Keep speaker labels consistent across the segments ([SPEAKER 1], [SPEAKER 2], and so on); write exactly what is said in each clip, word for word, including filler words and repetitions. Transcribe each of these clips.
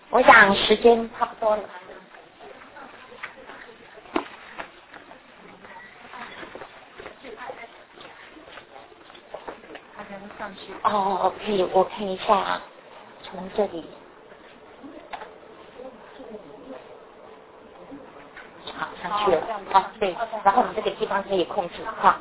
[SPEAKER 1] 我想时间差不多了。哦，可以，我看一下，从这里，好，上去了，啊，对，然后你这个地方可以控制，好。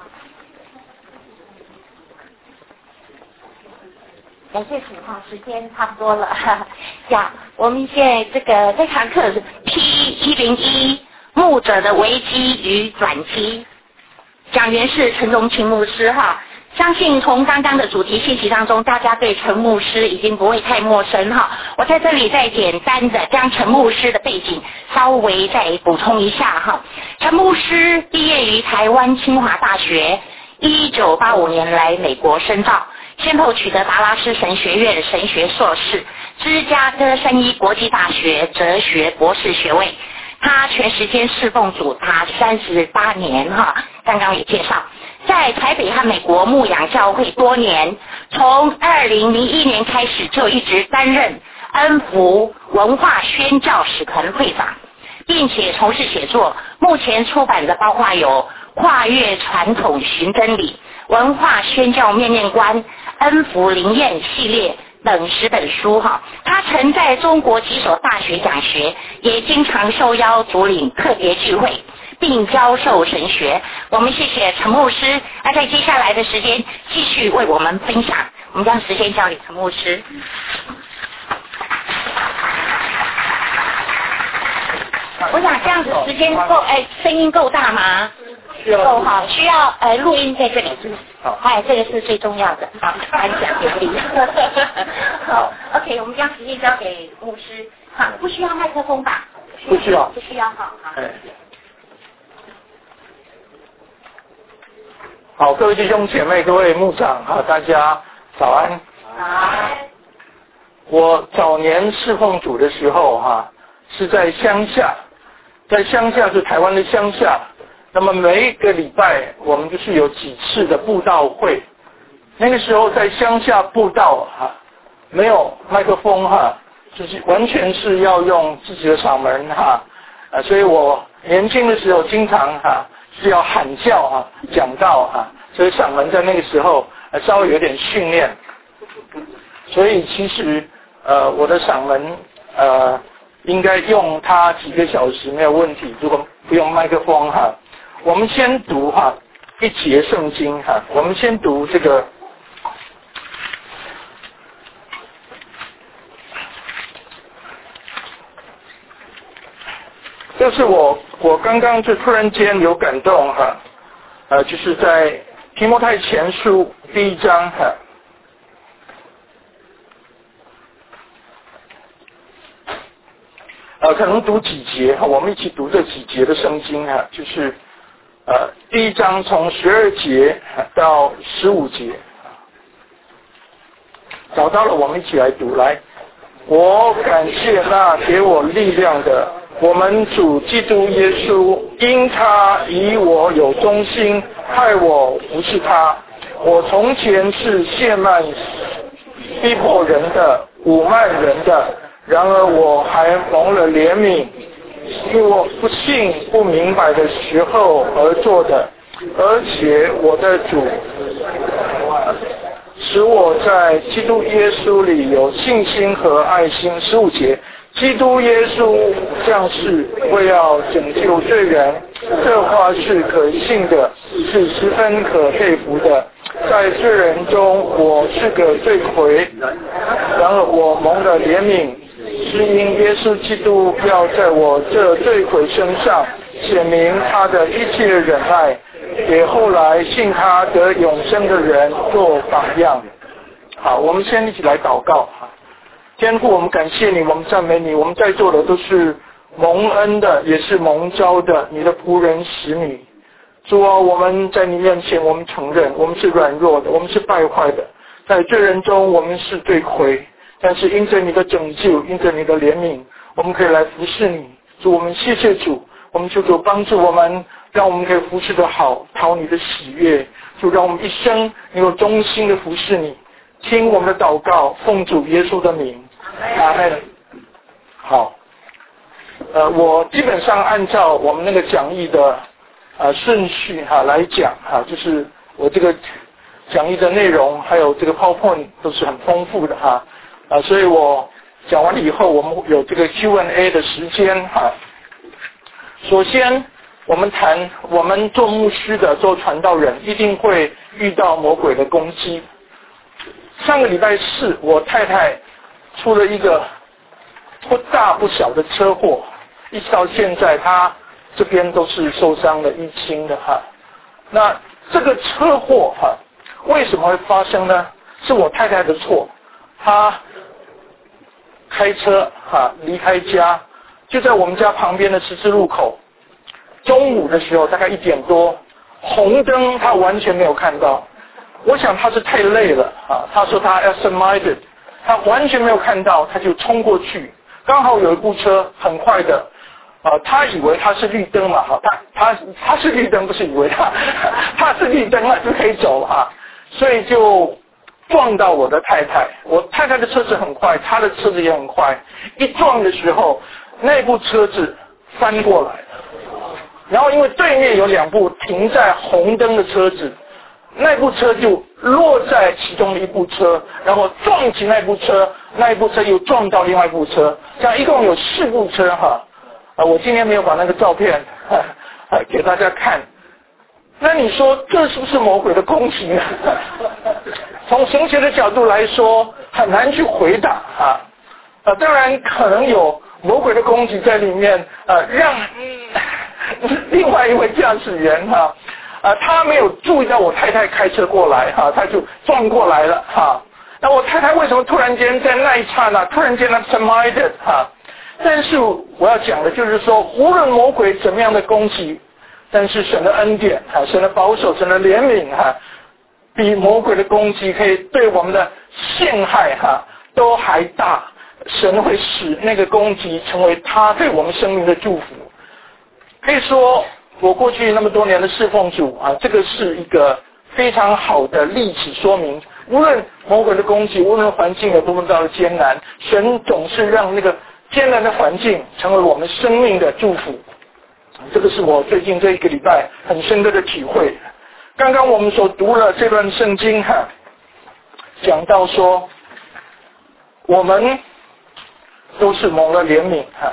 [SPEAKER 1] 感谢主哈，时间差不多了呀。我们现在这个这堂课是 P 一零一牧者的危机与转机，讲员是陈荣群牧师哈。相信从刚刚的主题信息当中，大家对陈牧师已经不会太陌生哈。我在这里再简单的将陈牧师的背景稍微再补充一下哈。陈牧师毕业于台湾清华大学，一九八五年来美国深造，先后取得达拉斯神学院神学硕士、芝加哥三一国际大学哲学博士学位。他全时间侍奉主他三十八年哈，刚刚也介绍，在台北和美国牧养教会多年，从二零零一年开始就一直担任恩福文化宣教使团会长，并且从事写作。目前出版的包括有跨越传统寻真理、文化宣教面面观、恩福灵验系列等十本书哈。他曾在中国几所大学讲学，也经常受邀主领特别聚会，并教授神学。我们谢谢陈牧师，那在接下来的时间继续为我们分享。我们将时间交给陈牧师。我想这样子时间够，哎，声音够大吗？够好，需要呃录音在这里。好，哎，这个是最重要的。好，颁奖典礼。好 ，OK， 我们将时间交给牧师。好，不需要麦克风吧？
[SPEAKER 2] 不需要。
[SPEAKER 1] 不需要，好好。
[SPEAKER 2] 哎。好，各位弟兄姐妹，各位牧长啊，大家早安。
[SPEAKER 1] 早安。
[SPEAKER 2] 我早年侍奉主的时候哈、啊，是在乡下，在乡下是台湾的乡下。那么每一个礼拜我们就是有几次的布道会，那个时候在乡下布道哈、啊，没有麦克风哈、啊，就是完全是要用自己的嗓门哈，啊，所以我年轻的时候经常哈、啊、是要喊叫啊讲道啊，所以嗓门在那个时候呃稍微有点训练，所以其实呃我的嗓门呃应该用它几个小时没有问题，如果不用麦克风哈。我们先读哈一节圣经哈，我们先读这个，这是我我刚刚就突然间有感动哈，呃，就是在提摩太前书第一章哈，呃，可能读几节哈，我们一起读这几节的圣经哈，就是。呃，第一章从十二节到十五节，找到了，我们一起来读。来，我感谢那给我力量的，我们主基督耶稣，因他以我有忠心，害我服侍他。我从前是亵慢、逼迫人的、侮慢人的，然而我还蒙了怜悯。是我不信不明白的时候而做的，而且我的主使我在基督耶稣里有信心和爱心。十五节，基督耶稣降世为要拯救罪人，这话是可信的，是十分可佩服的。在罪人中我是个罪魁，然而我蒙了怜悯，是因耶稣基督要在我这罪魁身上显明他的一切忍耐，给后来信他得永生的人做榜样。好，我们先一起来祷告。天父，我们感谢你，我们赞美你，我们在座的都是蒙恩的，也是蒙召的，你的仆人使女。主啊，我们在你面前，我们承认我们是软弱的，我们是败坏的，在罪人中我们是罪魁，但是因着你的拯救，因着你的怜悯，我们可以来服侍你。主，我们谢谢主，我们求主帮助我们，让我们可以服侍得好，讨你的喜悦。主，让我们一生能够忠心的服侍你。听我们的祷告，奉主耶稣的名，阿门。 好，呃，我基本上按照我们那个讲义的呃顺序哈、啊、来讲哈、啊，就是我这个讲义的内容还有这个 PowerPoint 都是很丰富的哈啊，啊，所以我讲完了以后，我们有这个 Q and A 的时间哈、啊。首先，我们谈我们做牧师的、做传道人，一定会遇到魔鬼的攻击。上个礼拜四，我太太出了一个不大不小的车祸，一直到现在，她这边都是受伤的淤青的哈。那这个车祸哈，为什么会发生呢？是我太太的错，她开车哈离开家，就在我们家旁边的十字路口，中午的时候大概一点多，红灯她完全没有看到。我想他是太累了啊，他说他 absent-minded， 他完全没有看到，他就冲过去，刚好有一部车很快的，啊，他以为他是绿灯嘛，哈，他他他是绿灯，不是以为他他是绿灯，那就可以走哈，所以就撞到我的太太。我太太的车子很快，他的车子也很快，一撞的时候，那部车子翻过来，然后因为对面有两部停在红灯的车子。那部车就落在其中的一部车，然后撞击那部车，那一部车又撞到另外一部车，这样一共有四部车哈。啊，我今天没有把那个照片哈哈给大家看。那你说这是不是魔鬼的攻击呢？从神学的角度来说，很难去回答啊。啊，当然可能有魔鬼的攻击在里面，呃，让、嗯、另外一位驾驶员哈。啊呃，他没有注意到我太太开车过来哈，他就撞过来了哈。那我太太为什么突然间在那一刹那突然间 absent-minded 哈？但是我要讲的就是说，无论魔鬼怎么样的攻击，但是神的恩典哈，神的保守，神的怜悯哈，比魔鬼的攻击可以对我们的陷害哈都还大。神会使那个攻击成为他对我们生命的祝福。可以说。我过去那么多年的侍奉主啊，这个是一个非常好的例子，说明无论魔鬼的攻击，无论环境有多么大的艰难，神总是让那个艰难的环境成为我们生命的祝福。这个是我最近这一个礼拜很深刻的体会。刚刚我们所读了这段圣经哈，讲到说我们都是蒙了怜悯哈。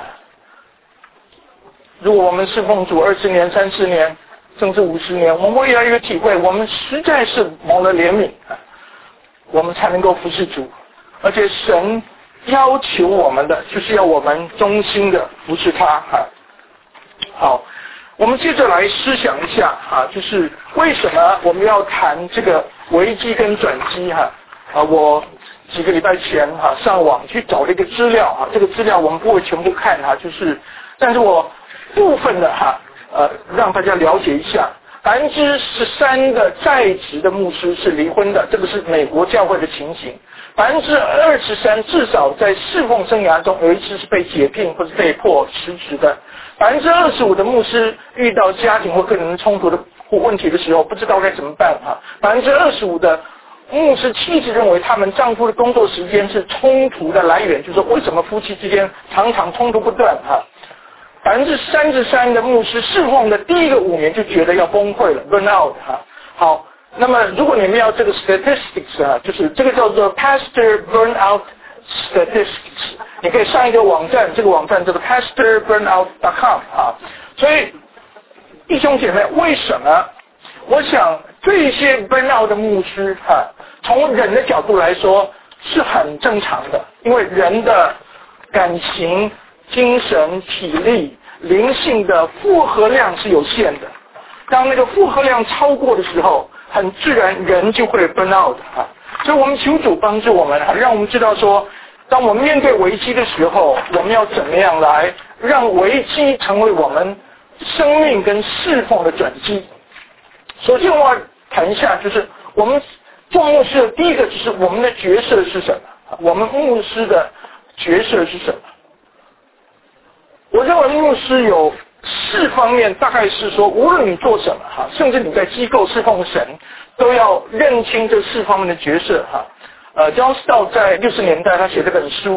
[SPEAKER 2] 如果我们侍奉主二十年、三十年，甚至五十年，我们会越来越体会，我们实在是蒙了怜悯，我们才能够服侍主。而且神要求我们的，就是要我们忠心的服侍他。好，我们接着来思想一下啊，就是为什么我们要谈这个危机跟转机哈？啊，我几个礼拜前哈上网去找了一个资料啊，这个资料我们不会全部看哈，就是，但是我。部分的哈，呃，让大家了解一下，百分之十三的在职的牧师是离婚的，这个是美国教会的情形。百分之二十三至少在侍奉生涯中有一次是被解聘或是被迫辞职的。百分之二十五的牧师遇到家庭或个人冲突的或问题的时候，不知道该怎么办哈。百分之二十五的牧师妻子认为他们丈夫的工作时间是冲突的来源，就是说为什么夫妻之间常常冲突不断哈。百分之三十三的牧师侍奉的第一个五年就觉得要崩溃了 ，burn out 哈。好，那么如果你们要这个 statistics 啊，就是这个叫做 pastor burnout statistics， 你可以上一个网站，这个网站叫做 pastor burnout dot com 啊。所以弟兄姐妹，为什么？我想这些 burnout 的牧师哈，从人的角度来说是很正常的，因为人的感情。精神、体力、灵性的负荷量是有限的。当那个负荷量超过的时候，很自然人就会 burn out 啊。所以我们求主帮助我们啊，让我们知道说，当我们面对危机的时候，我们要怎么样来让危机成为我们生命跟侍奉的转机。首先我要谈一下，就是我们做牧师的第一个就是我们的角色是什么？我们牧师的角色是什么？我认为牧师有四方面，大概是说，无论你做什么哈，甚至你在机构侍奉神，都要认清这四方面的角色哈。呃 ，John Stott 在六十年代他写这本书，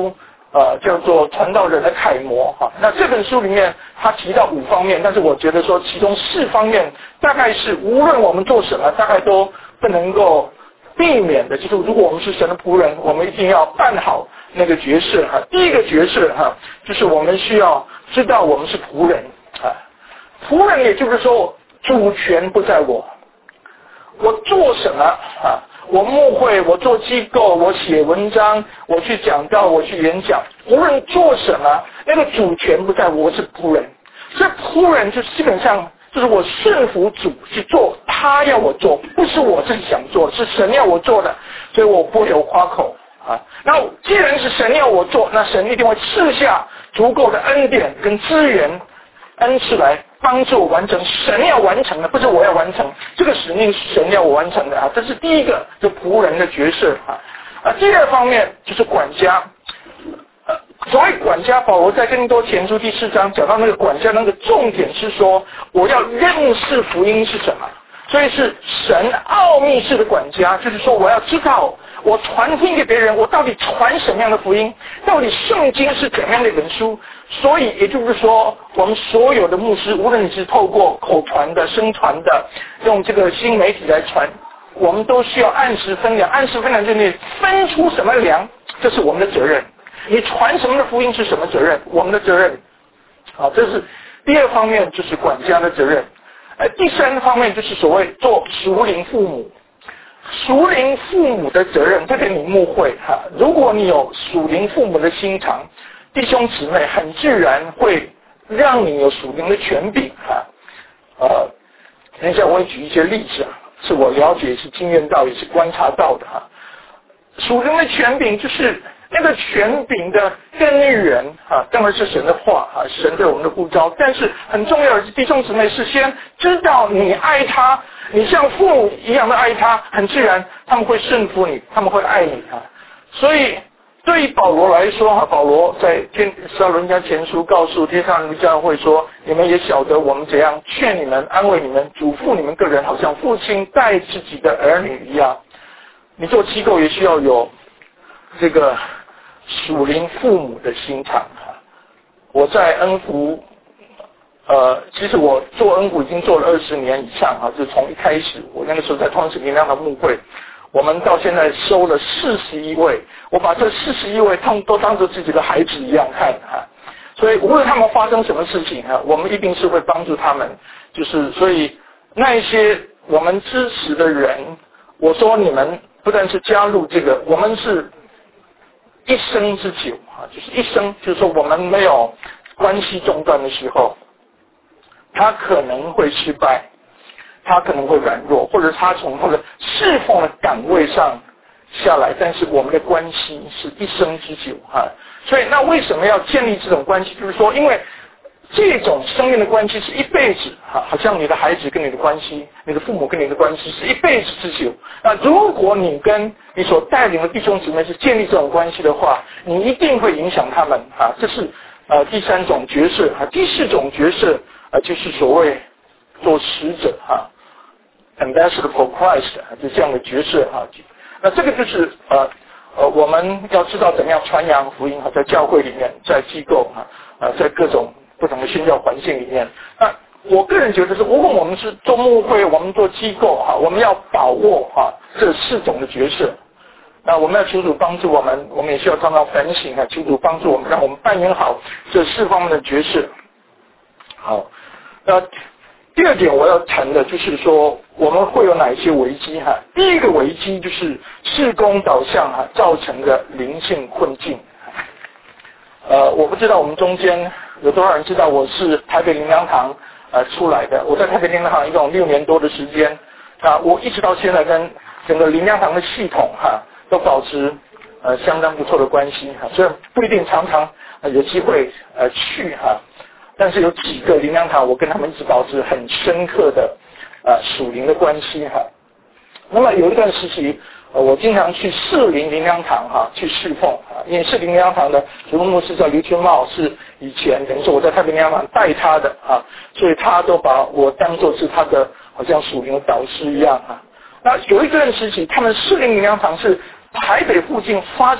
[SPEAKER 2] 呃，叫做传道人的楷模哈。那这本书里面他提到五方面，但是我觉得说其中四方面大概是无论我们做什么，大概都不能够避免的，就是如果我们是神的仆人，我们一定要办好那个角色哈。第一个角色哈，就是我们需要知道我们是仆人啊。仆人也就是说主权不在我，我做什么啊？我牧会，我做机构，我写文章，我去讲道，我去演讲，无论做什么，那个主权不在我，我是仆人。所以仆人就基本上就是我顺服主去做他要我做，不是我自己想做，是神要我做的，所以我不会有夸口啊。然后既然是神要我做，那神一定会赐下足够的恩典跟资源恩赐来帮助我完成神要完成的，不是我要完成，这个使命是神要我完成的啊，这是第一个，就仆人的角色啊。啊，第二方面就是管家。呃，所谓管家，保罗在哥林多前书第四章讲到那个管家，那个重点是说我要认识福音是什么，所以是神奥秘式的管家，就是说我要知道我传听给别人，我到底传什么样的福音，到底圣经是怎样的一本书。所以也就是说，我们所有的牧师，无论你是透过口传的、声传的，用这个新媒体来传，我们都需要按时分粮。按时分粮就是你分出什么粮，这是我们的责任。你传什么的福音是什么责任？我们的责任。好，这是第二方面，就是管家的责任。呃，第三方面就是所谓做属灵父母。属灵父母的责任，这个你牧会哈。如果你有属灵父母的心肠，弟兄姊妹很自然会让你有属灵的权柄哈。呃，等一下我会举一些例子啊，是我了解、是经验到、也是观察到的哈。属灵的权柄就是那个权柄的根源啊，当然是神的话啊，神对我们的呼召。但是很重要的是，弟兄姊妹是先知道你爱他，你像父母一样的爱他，很自然他们会顺服你，他们会爱你啊。所以对于保罗来说哈，保罗在天撒罗尼迦前书告诉天上人教会说，你们也晓得我们怎样劝你们、安慰你们、嘱咐你们个人，好像父亲待自己的儿女一样。你做机构也需要有这个属灵父母的心肠哈。我在恩福，呃，其实我做恩福已经做了二十年以上哈，就从一开始，我那个时候在创始灵粮的牧会，我们到现在收了四十一位，我把这四十一位他们都当作自己的孩子一样看哈。所以无论他们发生什么事情哈，我们一定是会帮助他们。就是所以那一些我们支持的人，我说你们不但是加入这个，我们是一生之久啊，就是一生，就是说我们没有关系中断的时候，他可能会失败，他可能会软弱，或者他从他的侍奉的岗位上下来，但是我们的关系是一生之久啊。所以那为什么要建立这种关系？就是说，因为这种生命的关系是一辈子啊，好像你的孩子跟你的关系，你的父母跟你的关系是一辈子之久。那如果你跟你所带领的弟兄姊妹是建立这种关系的话，你一定会影响他们啊。这是呃第三种角色啊。第四种角色啊，就是所谓做使者啊 ，ambassador for Christ 啊，就这样的角色啊。那这个就是呃呃，我们要知道怎么样传扬福音啊，在教会里面，在机构啊，呃，在各种不同的宣教环境里面。那我个人觉得是，如果我们是做牧会，我们做机构哈，我们要把握哈这四种的角色。那我们要求主帮助我们，我们也需要常常反省啊，求主帮助我们，让我们扮演好这四方面的角色。好，那第二点我要谈的就是说，我们会有哪一些危机哈？第一个危机就是事工导向哈造成的灵性困境。呃，我不知道我们中间有多少人知道我是台北灵粮堂呃出来的。我在台北灵粮堂一共六年多的时间啊，我一直到现在跟整个灵粮堂的系统哈都保持呃相当不错的关系哈。虽然不一定常常、呃、有机会呃去哈，但是有几个灵粮堂我跟他们一直保持很深刻的呃属灵的关系哈。那么有一段时期。呃，我经常去士林灵粮堂哈、啊、去侍奉啊，因为士林灵粮堂的主任牧师叫刘全茂，是以前等于说我在台北灵粮堂带他的啊，所以他都把我当作是他的好像属灵的导师一样啊。那有一段时期，他们士林灵粮堂是台北附近发展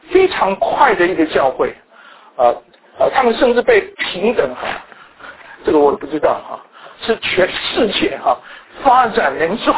[SPEAKER 2] 非常快的一个教会，啊、呃、啊，他们甚至被平等哈，这个我也不知道哈，是全世界哈发展人数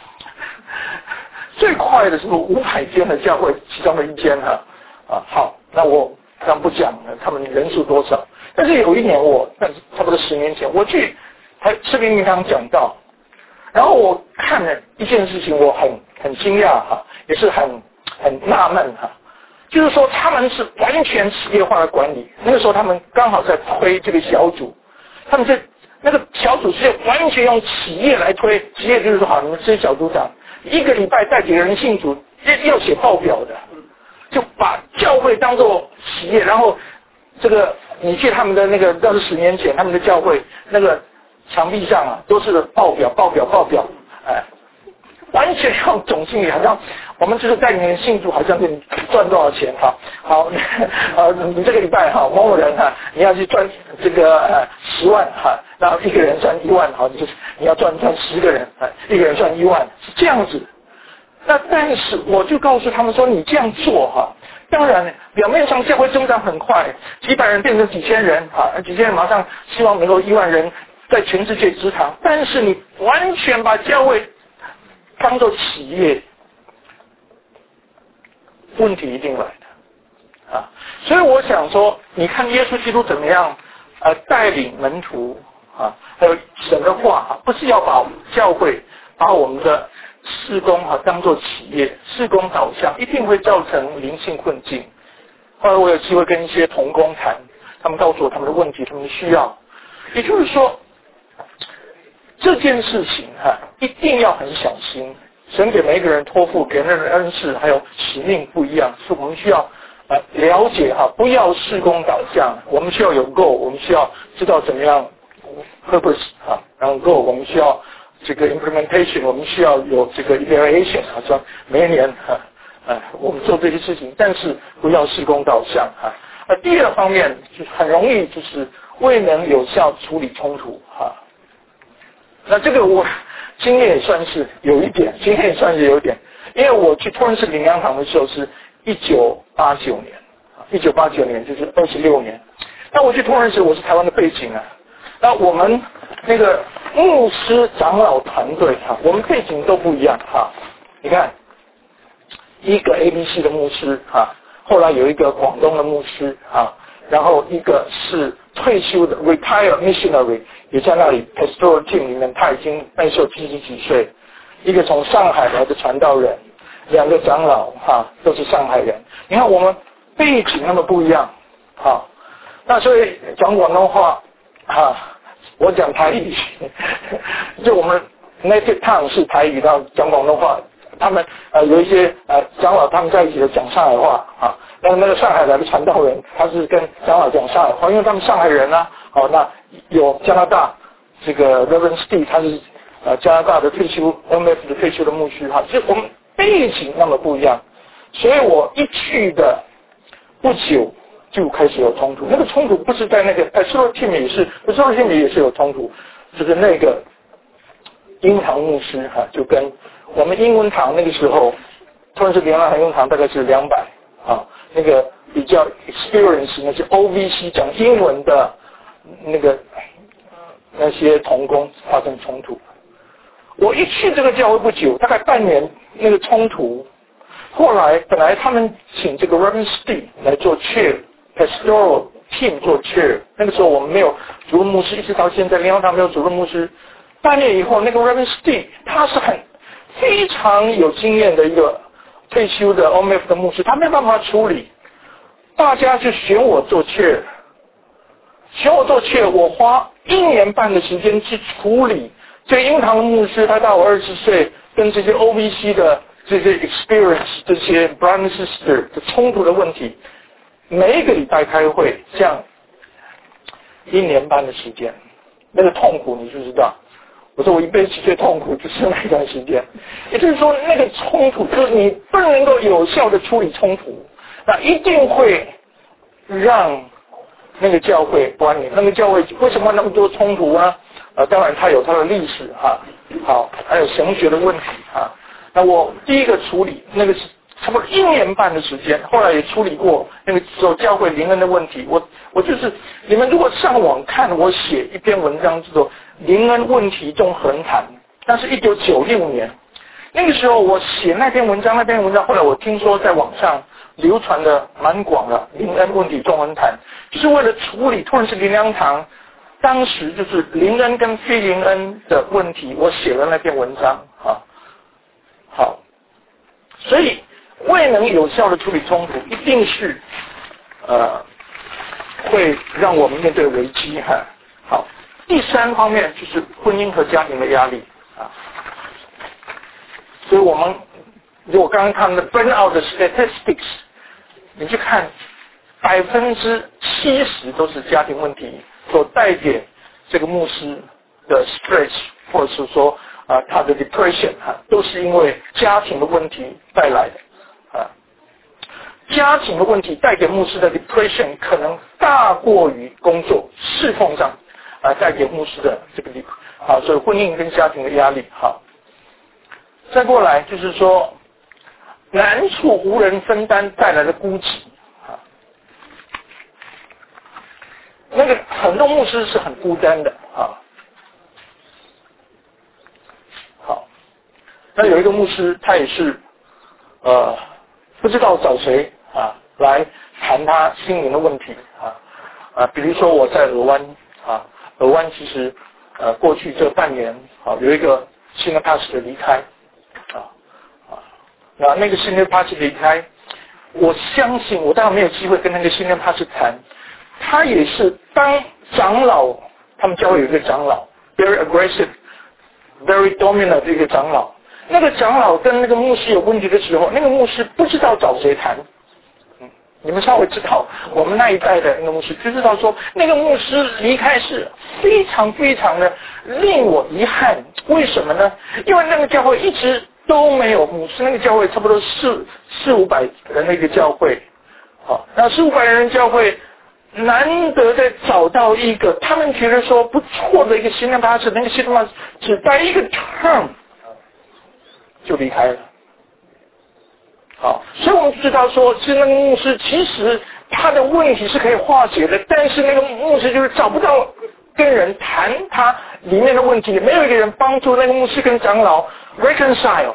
[SPEAKER 2] 最快的是五百间的教会其中的一间哈啊。好，那我刚不讲了，他们人数多少？但是有一年我，但是差不多十年前，我去台士林银行讲道，然后我看了一件事情，我很很惊讶哈，也是很很纳闷哈。就是说他们是完全企业化的管理，那个时候他们刚好在推这个小组，他们这那个小组是完全用企业来推，企业就是说好，你们这些小组长一个礼拜带几个人信主，要写报表的，就把教会当作企业，然后这个你去他们的那个，要是十年前他们的教会那个墙壁上啊都是报表报表报表，哎，完全用总经理，好像我们就是带你们信主，好像给你赚多少钱哈，好，呃，你这个礼拜哈某某人哈，你要去赚这个呃十万哈，然后一个人赚一万，好，你就是你要赚赚十个人，啊，一个人赚一万，是这样子。那但是我就告诉他们说，你这样做哈，当然表面上教会增长很快，几百人变成几千人啊，几千人马上希望能够一万人在全世界支堂，但是你完全把教会当作企业，问题一定来的啊。所以我想说，你看耶稣基督怎么样呃带领门徒啊，还有神的话啊，不是要把教会把我们的事工啊当作企业，事工导向一定会造成灵性困境。后来我有机会跟一些同工谈，他们告诉我他们的问题，他们的需要，也就是说这件事情哈、啊、一定要很小心。神给每一个人托付给人的恩赐还有使命不一样，是我们需要呃了解哈、啊，不要事工导向，我们需要有 goal， 我们需要知道怎么样 purpose 啊，然后 goal 我们需要这个 implementation， 我们需要有这个 evaluation 啊，说每一年啊，呃，我们做这些事情，但是不要事工导向啊。呃，第二方面就是很容易就是未能有效处理冲突啊。那这个我经验也算是有一点，经验也算是有一点，因为我去托人市领粮堂的时候是一九八九年，一九八九年就是二十六年。那我去托人市，我是台湾的背景啊。那我们那个牧师长老团队哈，我们背景都不一样哈。你看，一个 A B C 的牧师哈，后来有一个广东的牧师哈，然后一个是退休的 retired missionary， 也在那里 pastoral team 里面，他已经那时候七十几岁。一个从上海来的传道人，两个长老哈都是上海人。你看我们背景那么不一样哈，那所以讲广东话。啊，我讲台语，就我们 native tongue 是台语，然后讲广东话。他们呃有一些呃长老他们在一起的讲上海话啊，那那个上海来的传道人他是跟长老讲上海话，因为他们上海人啊。好、哦，那有加拿大这个 Reverend Steve， 他是呃加拿大的退休 O M F 的退休的牧师哈，就我们背景那么不一样，所以我一去的不久。就开始有冲突，那个冲突不是在那个在 pastoral team 也是 pastoral team 也是有冲突，就是那个英堂牧师哈、啊，就跟我们英文堂那个时候，托人市领粮堂英文堂大概是两百啊，那个比较 experience 那些 O V C 讲英文的那个那些同工发生冲突。我一去这个教会不久，大概半年那个冲突，后来本来他们请这个 Reverend Steve 来做 chair。pastoral team 做 chair， 那个时候我们没有主任牧师，一直到现在领粮堂没有主任牧师。半年以后，那个 Reverend Steve 他是很非常有经验的一个退休的 O M F 的牧师，他没办法处理，大家就选我做 chair， 选我做 chair， 我花一年半的时间去处理这个英堂的牧师，他大我二十岁，跟这些 O V C 的这些 experience 这些 brother sister 的冲突的问题。每一个礼拜开会，这样一年半的时间，那个痛苦你就知道。我说我一辈子最痛苦就是那段时间，也就是说那个冲突就是你不能够有效的处理冲突，那一定会让那个教会关联。那个教会为什么那么多冲突啊？呃，当然它有它的历史哈、啊，好，还有神学的问题哈、啊。那我第一个处理那个是差不多一年半的时间，后来也处理过那个时候教会灵恩的问题。我我就是你们如果上网看我写一篇文章叫做《灵恩问题中横谈》，那是一九九六年，那个时候我写那篇文章，那篇文章后来我听说在网上流传的蛮广的，《灵恩问题中横谈》，就是为了处理突然是灵粮堂当时就是灵恩跟非灵恩的问题，我写了那篇文章啊。好，所以未能有效的处理冲突，一定是呃会让我们面对危机哈。好，第三方面就是婚姻和家庭的压力啊。所以我们如果刚刚看的 burnout 的 statistics， 你去看百分之七十都是家庭问题所带给这个牧师的 stress， 或者是说啊、呃、他的 depression 哈、啊，都是因为家庭的问题带来的啊。家庭的问题带给牧师的 depression 可能大过于工作侍奉上啊带给牧师的这个力啊，所以婚姻跟家庭的压力好。再过来就是说难处无人分担带来的孤寂啊，那个很多牧师是很孤单的啊。好，那有一个牧师他也是呃不知道找谁啊来谈他心灵的问题啊啊，比如说我在俄湾啊，俄湾其实呃过去这半年啊有一个新的 pastor 离开啊啊，那那个新的 pastor 离开，我相信我当然没有机会跟那个新的 pastor 谈，他也是当长老，他们教会有一个长老 very aggressive very dominant 的一个长老，那个长老跟那个牧师有问题的时候，那个牧师不知道找谁谈。嗯，你们稍微知道我们那一代的那个牧师就知道说，那个牧师离开是非常非常的令我遗憾。为什么呢？因为那个教会一直都没有牧师，那个教会差不多四四五百人的一个教会，好，那四五百人教会难得的找到一个他们觉得说不错的一个新的巴士，那个新的巴士只待一个 term 就离开了。好，所以我们知道说，其实那个牧师其实他的问题是可以化解的，但是那个牧师就是找不到跟人谈他里面的问题，也没有一个人帮助那个牧师跟长老 reconcile。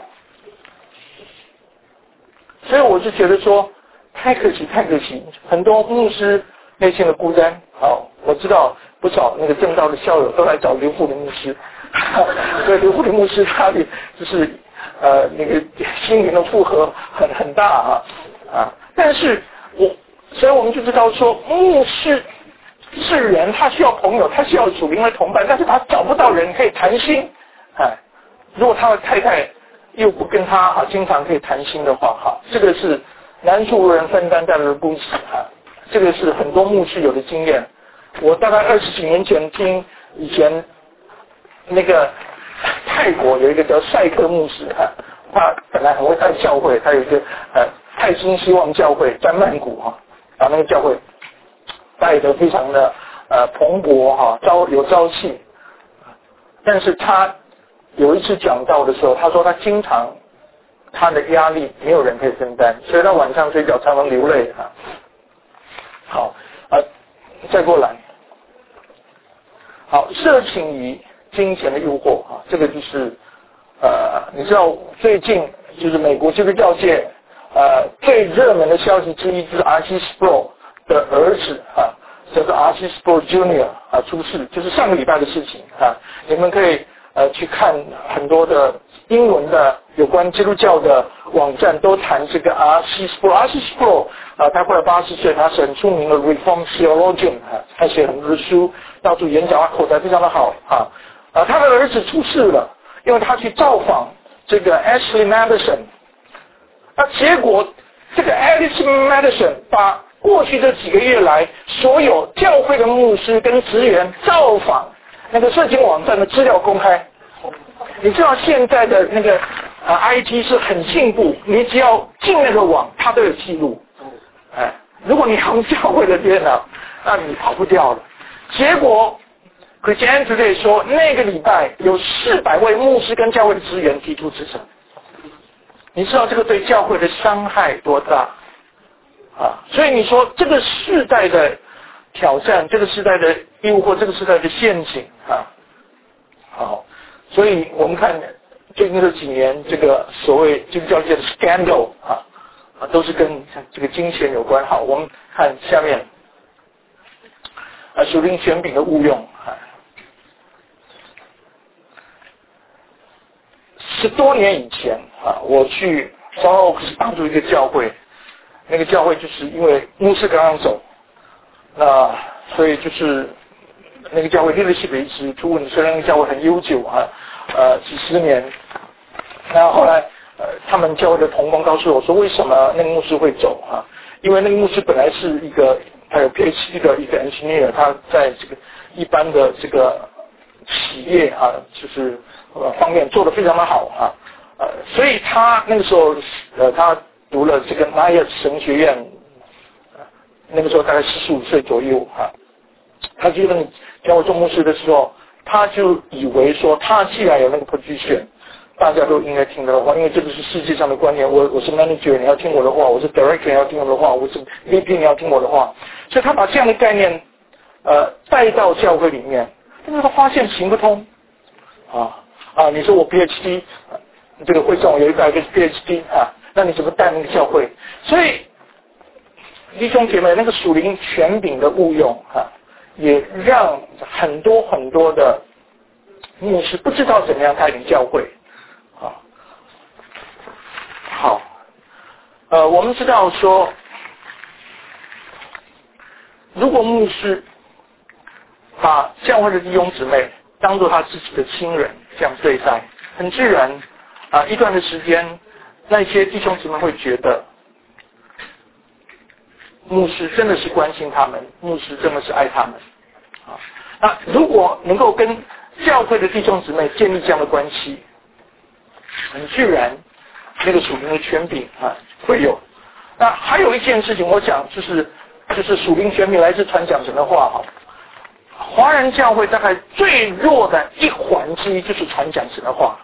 [SPEAKER 2] 所以我就觉得说，太可惜，太可惜，很多牧师内心的孤单。好，我知道不少那个正道的校友都来找刘富林牧师，所以刘富林牧师他的就是呃那个心灵的负荷很很大啊啊！但是我，所以我们就知道说，牧师是人，他需要朋友，他需要属灵的同伴，但是他找不到人可以谈心。哎，如果他的太太又不跟他啊经常可以谈心的话，哈，这个是难处无人分担带来的孤寂啊。这个是很多牧师有的经验。我大概二十几年前听以前那个泰国有一个叫赛克牧师啊，他本来很会带教会，他有一个呃泰新希望教会在曼谷哈，把那个教会带得非常的呃蓬勃哈，朝有朝气。但是他有一次讲道的时候，他说他经常他的压力没有人可以分担，所以他晚上睡觉常常流泪啊。好，呃，再过来，好，色情与金钱的诱惑啊，这个就是呃，你知道最近就是美国基督教界呃最热门的消息之一，就是 R C Sproul 的儿子啊，叫做 R C Sproul Junior 啊出事，就是上个礼拜的事情啊，你们可以呃去看很多的英文的有关基督教的网站都谈这个 R C Sproul。R C Sproul 啊，他快八十岁，他是很出名的 Reform Theologian 啊，他写很多的书，到处演讲，他口才非常的好啊。啊，他的儿子出事了，因为他去造访这个 Ashley Madison， 那结果这个 Ashley Madison 把过去这几个月来所有教会的牧师跟职员造访那个社群网站的资料公开。你知道现在的那个呃 I T 是很进步，你只要进那个网，它都有记录。哎，如果你用教会的电脑，那你跑不掉了。结果 Christianity Today 说，那个礼拜有四百位牧师跟教会的职员提出辞呈。 你知道这个对教会的伤害多大啊？所以你说这个世代的挑战，这个时代的诱惑，这个时代的陷阱啊，好，所以我们看最近这几年，这个所谓基督教界的 scandal 啊，啊，都是跟这个金钱有关。好，我们看下面啊，属灵权柄的误用啊，十多年以前啊，我去烧奥克斯帮助一个教会，那个教会就是因为牧师刚刚走。那所以就是那个教会立了西北一直出问题，虽然那个教会很悠久啊，呃几十年。那后来呃他们教会的同工告诉我说，为什么那个牧师会走啊？因为那个牧师本来是一个他有 P H D 的一个 engineer， 他在这个一般的这个企业啊，就是呃方面做得非常的好啊，呃所以他那个时候呃他读了这个 Nayas 神学院。那个时候大概四十五岁左右啊，他觉得教我做牧师的时候，他就以为说，他既然有那个 position， 大家都应该听他的话，因为这个是世界上的观念。我我是 manager， 你要听我的话；我是 director， 你要听我的话；我是 V P， 你要听我的话。所以他把这样的概念呃带到教会里面，但是他发现行不通啊啊！你说我 P H D， 这个会上有一个 P H D 啊，那你怎么带那个教会？所以。弟兄姐妹，那个属灵权柄的误用啊，也让很多很多的牧师不知道怎么样带领教会啊。好，呃，我们知道说，如果牧师把教会的弟兄姊妹当作他自己的亲人这样对待，很自然啊，一段的时间，那些弟兄姊妹会觉得。牧师真的是关心他们，牧师真的是爱他们啊。那如果能够跟教会的弟兄姊妹建立这样的关系，很自然，那个属灵的权柄啊会有。那还有一件事情，我讲就是就是属灵权柄来自传讲神的话啊。华人教会大概最弱的一环之一就是传讲神的话。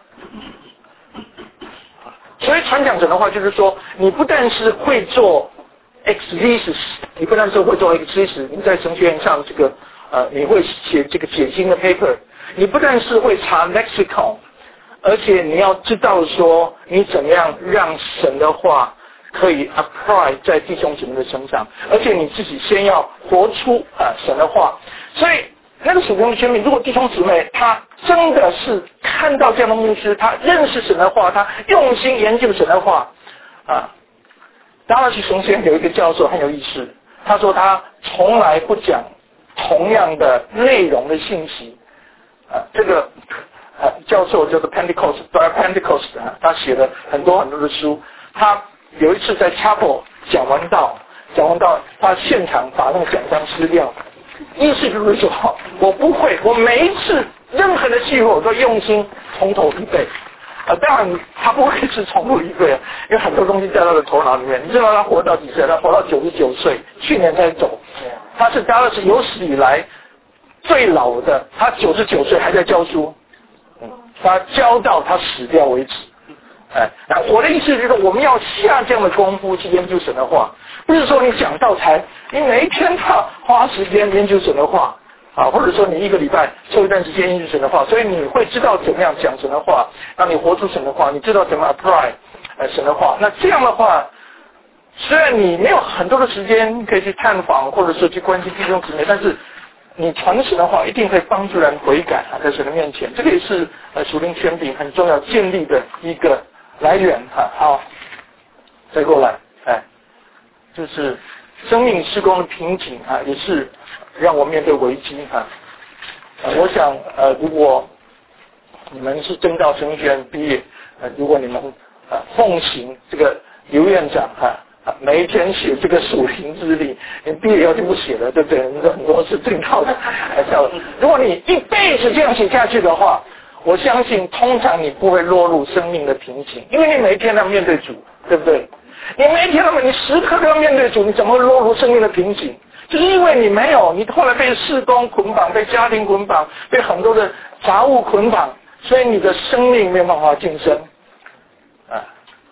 [SPEAKER 2] 所以传讲神的话就是说，你不但是会做。exegesis， 你不但是会做 exegesis， 你在神学院上这个呃，你会写这个解经的 paper， 你不但是会查 lexicon， 而且你要知道说你怎么样让神的话可以 apply 在弟兄姊妹的身上，而且你自己先要活出啊、呃、神的话。所以那个属灵的权柄，如果弟兄姊妹他真的是看到这样的牧师，他认识神的话，他用心研究神的话啊。达拉斯神学院有一个教授很有意思，他说他从来不讲同样的内容的信息。啊，这个呃教授叫做 Pentecost Brother Pentecost 啊，他写了很多很多的书。他有一次在 Chapel 讲完道，讲完道，他现场把那个讲章撕掉，意思就是说，我不会，我每一次任何的机会我都用心从头一背。啊，当然他不会是重复一个，因为很多东西在他的头脑里面。你知道他活到几岁？他活到九十九岁，去年才走。他是达拉斯有史以来最老的，他九十九岁还在教书，嗯，他教到他死掉为止。哎，那我的意思就是，我们要下这样的功夫去研究神的话，不是说你讲道才，你每一天他花时间研究神的话。啊，或者说你一个礼拜抽一段时间研究神的话，所以你会知道怎么样讲神的话，让你活出神的话，你知道怎么 apply 呃神的话。那这样的话，虽然你没有很多的时间可以去探访，或者说去关心弟兄姊妹，但是你传神的话一定会帮助人悔改啊，在神的面前，这个也是呃属灵权柄很重要建立的一个来源哈、啊。好，再过来，哎，就是生命事工的瓶颈啊，也是。让我面对危机哈、呃，我想呃，如果你们是正道神学院毕业，呃，如果你们呃奉行这个刘院长哈、啊，每一天写这个属灵之力，你毕业以后就不写了，对不对？你很多是正道的，呃，如果你一辈子这样写下去的话，我相信通常你不会落入生命的瓶颈，因为你每一天都要面对主，对不对？你每一天都你时刻都要面对主，你怎么会落入生命的瓶颈？就是因为你没有，你后来被事工捆绑，被家庭捆绑，被很多的杂物捆绑，所以你的生命没有办法晋升。啊，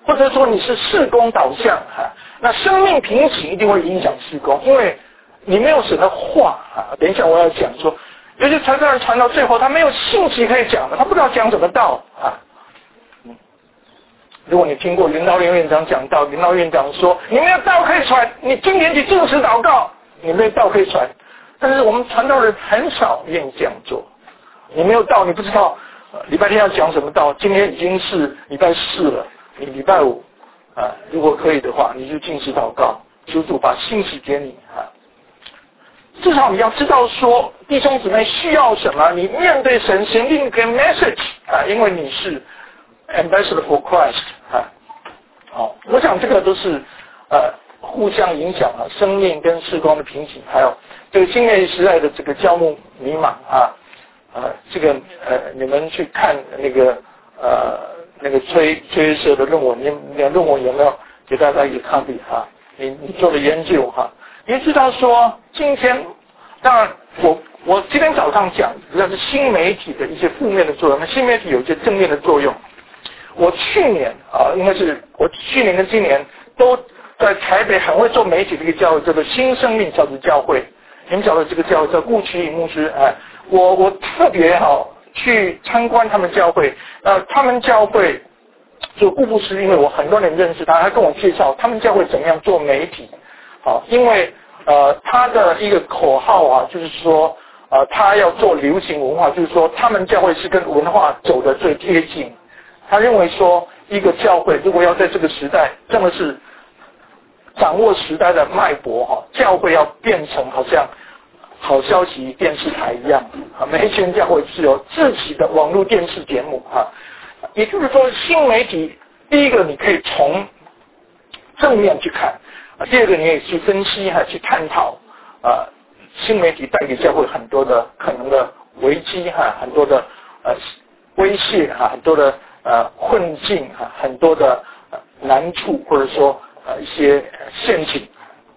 [SPEAKER 2] 或者说你是事工导向啊，那生命瓶颈一定会影响事工，因为你没有神的话啊。等一下我要讲说，有些传道人传到最后，他没有信息可以讲的，他不知道讲什么道啊。嗯，如果你听过林道元院长讲道，林道院长说，你没有道可以传，你今年去禁食祷告，你没有道可以传。但是我们传道人很少愿意这样做，你没有道，你不知道呃礼拜天要讲什么道，今天已经是礼拜四了，你礼拜五啊，如果可以的话，你就禁食祷告，求主把信息给你啊。至少你要知道说弟兄姊妹需要什么，你面对神，神给你个 message 啊，因为你是 ambassador for Christ 啊。好，我想这个都是呃互相影响啊，生命跟事工的瓶颈，还有这个新约时代的这个教牧迷茫啊，呃，这个呃你们去看那个呃那个崔崔社的论文，你你的论文有没有给大家一个 copy 哈？你你做的研究哈？你知道说今天，当然我我今天早上讲那是新媒体的一些负面的作用，那新媒体有一些正面的作用。我去年啊，应该是我去年跟今年都在台北很会做媒体的一个教会，叫做新生命教职教会。你们晓得这个教会叫顾启宇牧师，哎，我我特别好去参观他们教会，呃，他们教会就顾牧师，因为我很多人认识他，他跟我介绍他们教会怎么样做媒体。好，因为呃他的一个口号啊，就是说呃他要做流行文化，就是说他们教会是跟文化走得最贴近。他认为说一个教会如果要在这个时代真的是掌握时代的脉搏哈，教会要变成好像好消息电视台一样啊，每一间教会是有自己的网络电视节目哈。也就是说新媒体第一个你可以从正面去看。啊，第二个你也去分析哈，去探讨啊，新媒体带给教会很多的可能的危机哈，很多的呃威胁哈，很多的呃困境哈，很多的呃难处或者说呃一些陷阱。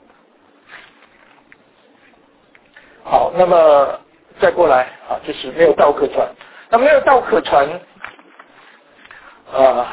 [SPEAKER 2] 好，那么再过来啊，就是没有道可传。那没有道可传，呃。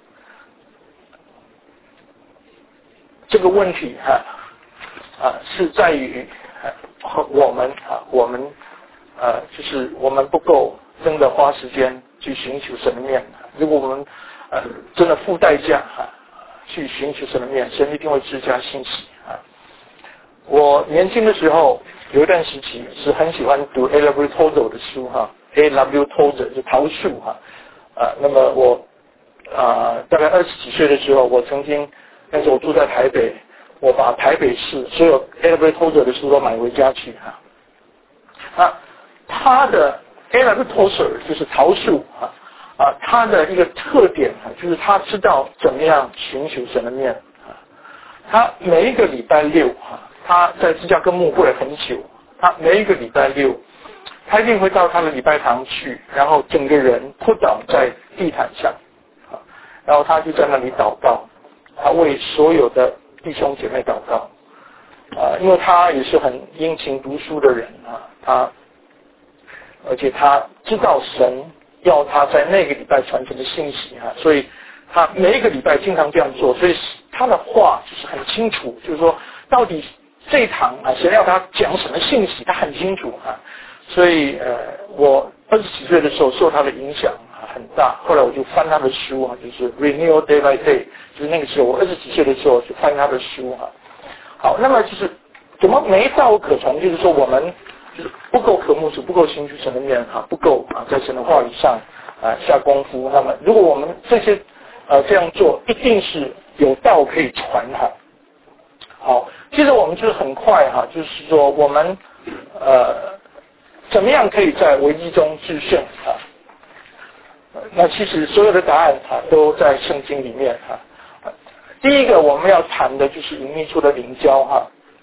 [SPEAKER 2] 这个问题哈啊是在于啊我们啊我们呃就是我们不够真的花时间去寻求神的面。如果我们呃真的付代价哈去寻求神的面，神一定会施加信息啊。我年轻的时候有一段时期是很喜欢读 A W Tozer 的书哈 ，A W Tozer 就桃树哈啊。那么我啊大概二十几岁的时候，我曾经。但是我住在台北，我把台北市所有 A W Tozer 的书都买回家去哈。啊，他的 A W Tozer 就是桃树啊啊，他的一个特点啊，就是他知道怎么样寻求神的面啊。他每一个礼拜六啊，他在芝加哥牧会很久，他每一个礼拜六，他一定会到他的礼拜堂去，然后整个人扑倒在地毯上啊，然后他就在那里祷告。他为所有的弟兄姐妹祷告，啊、呃，因为他也是很殷勤读书的人啊，他，而且他知道神要他在那个礼拜传承的信息啊，所以他每一个礼拜经常这样做，所以他的话就是很清楚，就是说到底这一堂啊，神要他讲什么信息，他很清楚啊，所以呃，我二十几岁的时候受他的影响。很大，后来我就翻他的书啊，就是 Renew Day by Day， 就是那个时候我二十几岁的时候就翻他的书啊。好，那么就是怎么没道可传，就是说我们就是不够渴慕主，不够寻求神的面啊，不够啊在神的话语上啊下功夫。那么如果我们这些呃这样做，一定是有道可以传哈。好，接着我们就是很快哈，就是说我们呃怎么样可以在危机中制胜啊？那其实所有的答案啊都在圣经里面哈。第一个我们要谈的就是隐秘处的灵交哈。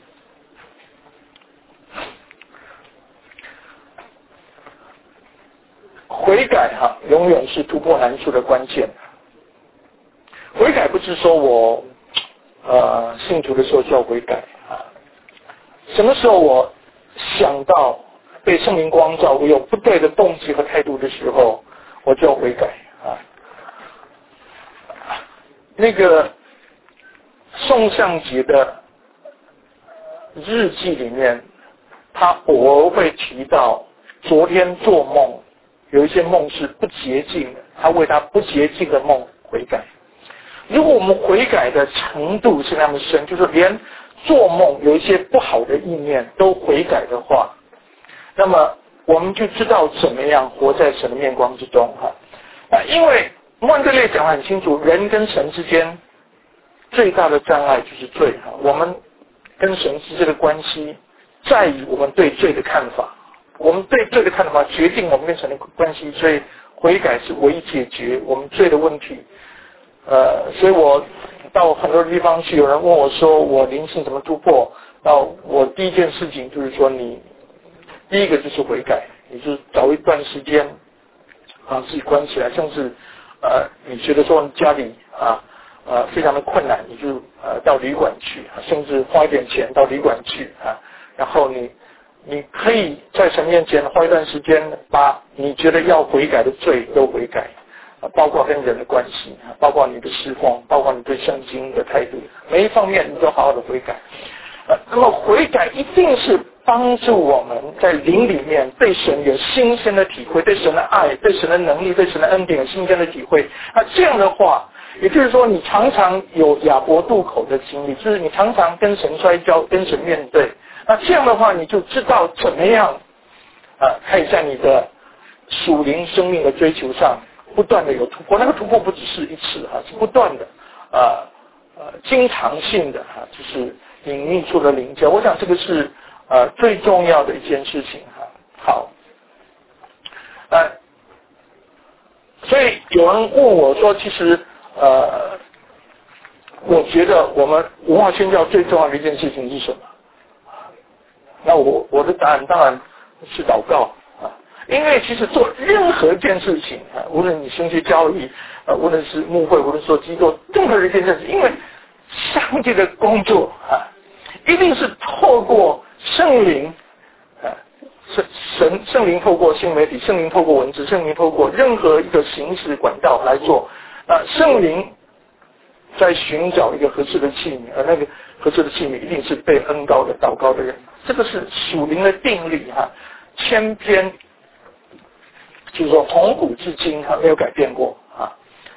[SPEAKER 2] 悔改哈永远是突破难处的关键。悔改不是说我呃信主的时候就要悔改啊，什么时候我想到被圣灵光照，我有不对的动机和态度的时候，我就要悔改啊。 那个宋相杰的日记里面，他偶尔会提到昨天做梦有一些梦是不洁净的，他为他不洁净的梦悔改。如果我们悔改的程度是那么深，就是连做梦有一些不好的意念都悔改的话，那么我们就知道怎么样活在神的面光之中哈。啊，因为孟德烈讲得很清楚，人跟神之间最大的障碍就是罪哈。我们跟神之间的关系在于我们对罪的看法，我们对罪的看法决定我们跟神的关系，所以悔改是唯一解决我们罪的问题。呃，所以我到很多地方去，有人问我说我灵性怎么突破，那我第一件事情就是说你第一个就是悔改，你就找一段时间把自己关起来，甚至呃你觉得说家里啊呃非常的困难，你就呃到旅馆去，甚至花一点钱到旅馆去啊，然后你你可以在神面前花一段时间，把你觉得要悔改的罪都悔改。包括跟人的关系，包括你的侍奉，包括你对圣经的态度，每一方面你都好好的悔改。呃，那么悔改一定是帮助我们在灵里面对神有新鲜的体会，对神的爱，对神的能力，对神的恩典有新鲜的体会。那这样的话，也就是说你常常有亚伯渡口的经历，就是你常常跟神摔跤，跟神面对。那这样的话，你就知道怎么样啊、呃，可以在你的属灵生命的追求上不断的有突破，那个突破不只是一次哈，是不断的，呃呃，经常性的哈，就是隐秘处的灵交。我想这个是呃最重要的一件事情哈。好，呃，所以有人问我说，其实呃，我觉得我们文化宣教最重要的一件事情是什么？那我我的答案当然是祷告。因为其实做任何一件事情啊，无论你升学教育，呃，无论是牧会，无论说机构，任何一件事情，因为上帝的工作啊，一定是透过圣灵啊，神神圣灵透过新媒体，圣灵透过文字，圣灵透过任何一个形式管道来做啊，圣灵在寻找一个合适的器皿，而那个合适的器皿一定是被恩膏的祷告的人，这个是属灵的定律哈、啊，千篇。就是说，从古至今它没有改变过啊，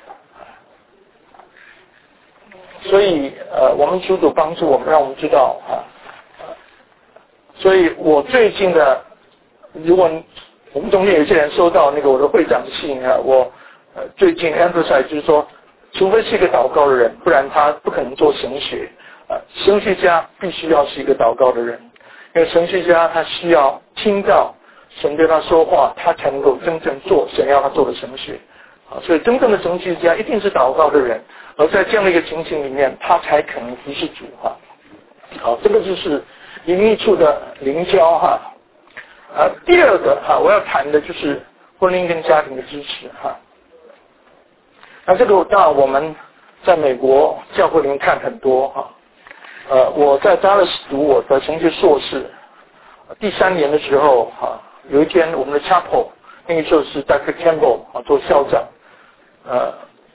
[SPEAKER 2] 所以呃，我们主主帮助我们，让我们知道啊，所以我最近的，如果我们中间有些人收到那个我的会长信啊，我呃最近 emphasize 就是说，除非是一个祷告的人，不然他不可能做神学啊，神学家必须要是一个祷告的人，因为神学家他需要听到神对他说话，他才能够真正做神要他做的神学啊，所以真正的神学家一定是祷告的人，而在这样的一个情形里面，他才可能服侍主哈。好，这个就是隐秘处的灵交哈。啊，第二个哈，我要谈的就是婚姻跟家庭的支持哈。那这个当然我们在美国教会里面看很多哈。呃，我在达拉斯读我的神学硕士，第三年的时候哈。有一天，我们的 chapel 那个时候是 Doctor Campbell 啊做校长，呃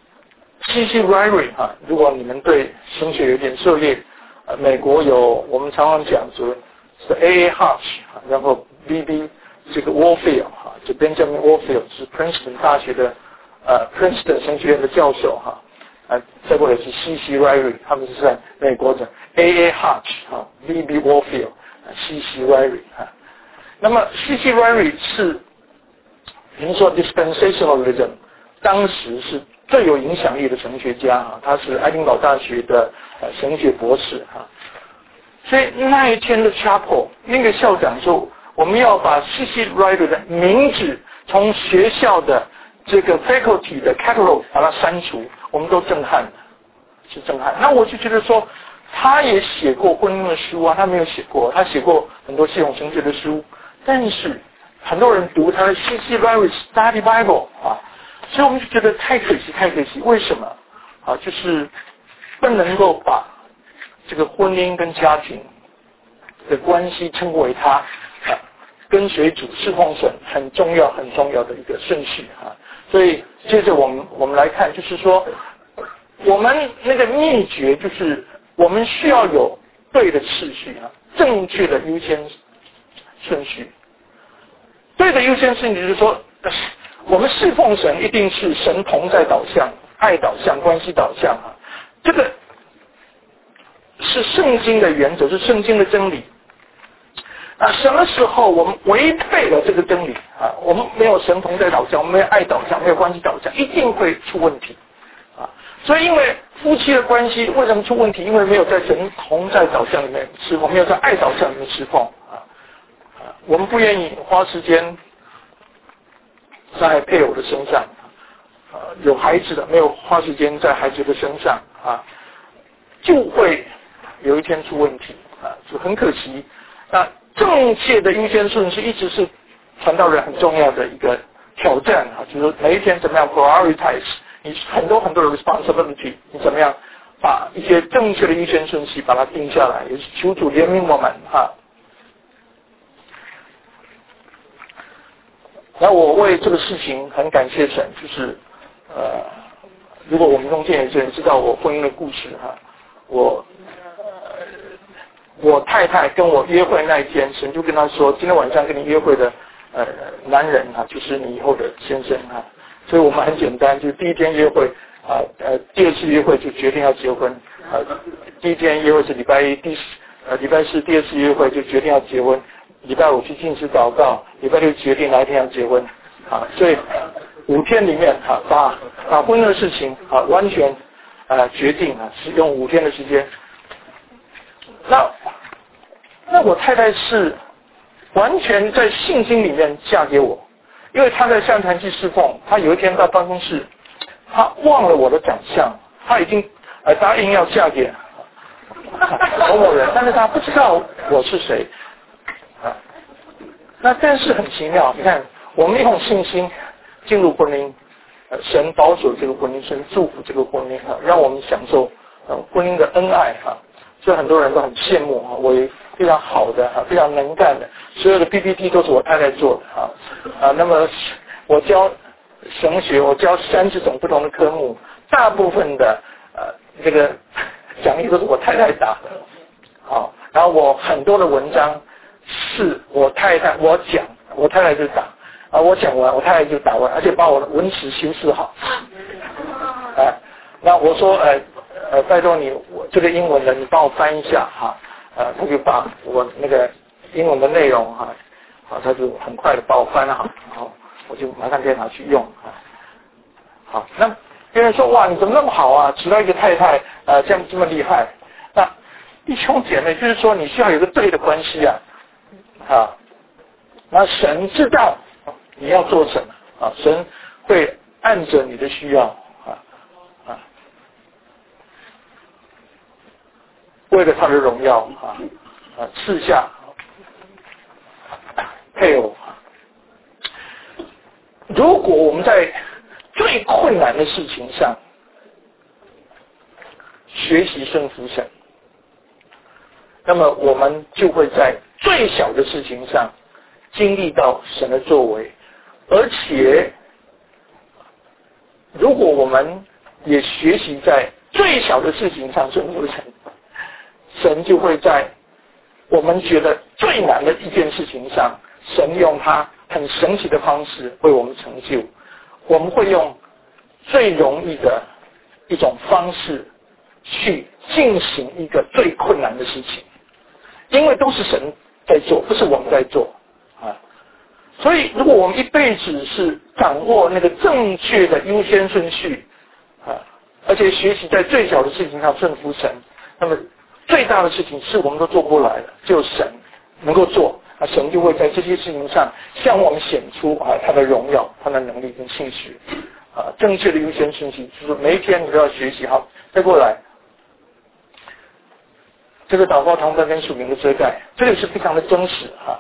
[SPEAKER 2] ，C C Ryrie 啊，如果你们对神学有点涉猎，呃，美国有我们常常讲说是 A A Hodge 啊，然后 B B 这个 Warfield 啊，就 Benjamin Warfield 是 Princeton 大学的呃 Princeton 神学院的教授哈，啊，再过来是 C C Ryrie， 他们是在美国的 A A Hodge 啊 ，B B Warfield， C C Ryrie 啊。那么 C C Ryrie 是我们说 dispensationalism 当时是最有影响力的神学家啊，他是爱丁堡大学的呃神学博士哈、啊。所以那一天的 chapel 那个校长说，我们要把 C C Ryrie 的名字从学校的这个 faculty 的 catalog 把它删除，我们都震撼了，是震撼。那我就觉得说，他也写过婚姻的书啊，他没有写过，他写过很多系统神学的书。但是很多人读他的 C C Ryrie Study Bible 啊，所以我们就觉得太可惜，太可惜。为什么啊？就是不能够把这个婚姻跟家庭的关系称为他啊跟随主侍奉神很重要、很重要的一个顺序啊。所以接着我们我们来看，就是说， 我们那个秘诀就是我们需要有对的次序啊，正确的优先顺序。对的优先顺序就是说，我们侍奉神一定是神同在导向、爱导向、关系导向啊，这个是圣经的原则，是圣经的真理。啊，什么时候我们违背了这个真理啊？我们没有神同在导向，我们没有爱导向，没有关系导向，一定会出问题啊！所以，因为夫妻的关系为什么出问题？因为没有在神同在导向里面侍奉，没有在爱导向里面侍奉啊！啊，我们不愿意花时间在配偶的身上，啊，有孩子的没有花时间在孩子的身上啊，就会有一天出问题啊，就很可惜。那正确的优先顺序一直是传道人很重要的一个挑战啊，就是每一天怎么样 prioritize 你很多很多的 responsibility， 你怎么样把一些正确的优先顺序把它定下来，也是求主怜悯我们哈。那我为这个事情很感谢神，就是呃，如果我们中间有些人知道我婚姻的故事哈，我。我太太跟我约会那一天，神就跟她说，今天晚上跟你约会的呃男人啊，就是你以后的先生啊。所以我们很简单，就是第一天约会啊，呃，第二次约会就决定要结婚啊。第一天约会是礼拜一，第呃礼拜四第二次约会就决定要结婚，礼拜五去禁食祷告，礼拜六决定哪一天要结婚啊。所以五天里面啊，把把婚姻的事情啊完全啊决定啊，是用五天的时间。那那我太太是完全在信心里面嫁给我，因为她在向坛去侍奉，她有一天到办公室，她忘了我的长相，她已经呃答应要嫁给某某人，但是她不知道我是谁啊。那但是很奇妙，你看我们用信心进入婚姻，呃，神保守这个婚姻，神祝福这个婚姻啊，让我们享受呃婚姻的恩爱啊。所以很多人都很羡慕啊，我非常好的啊，非常能干的，所有的 P P T 都是我太太做的啊啊。那么我教神学，我教三十种不同的科目，大部分的呃这个讲义都是我太太打的啊。然后我很多的文章是我太太我讲，我太太就打啊，我讲完我太太就打完，而且把我的文词修饰好啊。那我说呃。呃，拜托你，我这个英文的你帮我翻一下哈，呃，他就把我那个英文的内容哈，好，他就很快的帮我翻好，然后我就马上电脑去用啊。好，那别人说哇，你怎么那么好啊，娶到一个太太，呃，这样这么厉害？那弟兄姐妹，就是说你需要有个对的关系啊，啊，那神知道你要做什么啊，神会按着你的需要。为了他的荣耀啊啊，赐下配偶。如果我们在最困难的事情上学习顺服神，那么我们就会在最小的事情上经历到神的作为，而且如果我们也学习在最小的事情上顺服神，神就会在我们觉得最难的一件事情上，神用他很神奇的方式为我们成就。我们会用最容易的一种方式去进行一个最困难的事情，因为都是神在做，不是我们在做啊。所以如果我们一辈子是掌握那个正确的优先顺序啊，而且学习在最小的事情上顺服神，那么最大的事情是我们都做不来的，只有神能够做啊，神就会在这些事情上向我们显出啊他的荣耀、他的能力跟信实啊。正确的优先顺序就是每一天你都要学习。好，再过来，这个祷告堂灯跟属灵的遮盖，这个是非常的真实哈。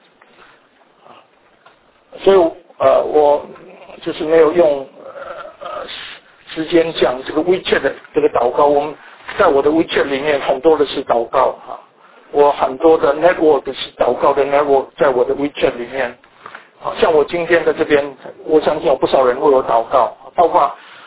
[SPEAKER 2] 所以呃，我就是没有用呃时间讲这个 WeChat 的这个祷告，我们。在我的 WeChat 里面很多的是祷告哈，我很多的 network 是祷告的 network 在我的 WeChat 里面，好像我今天的这边，我相信有不少人为我祷告，包括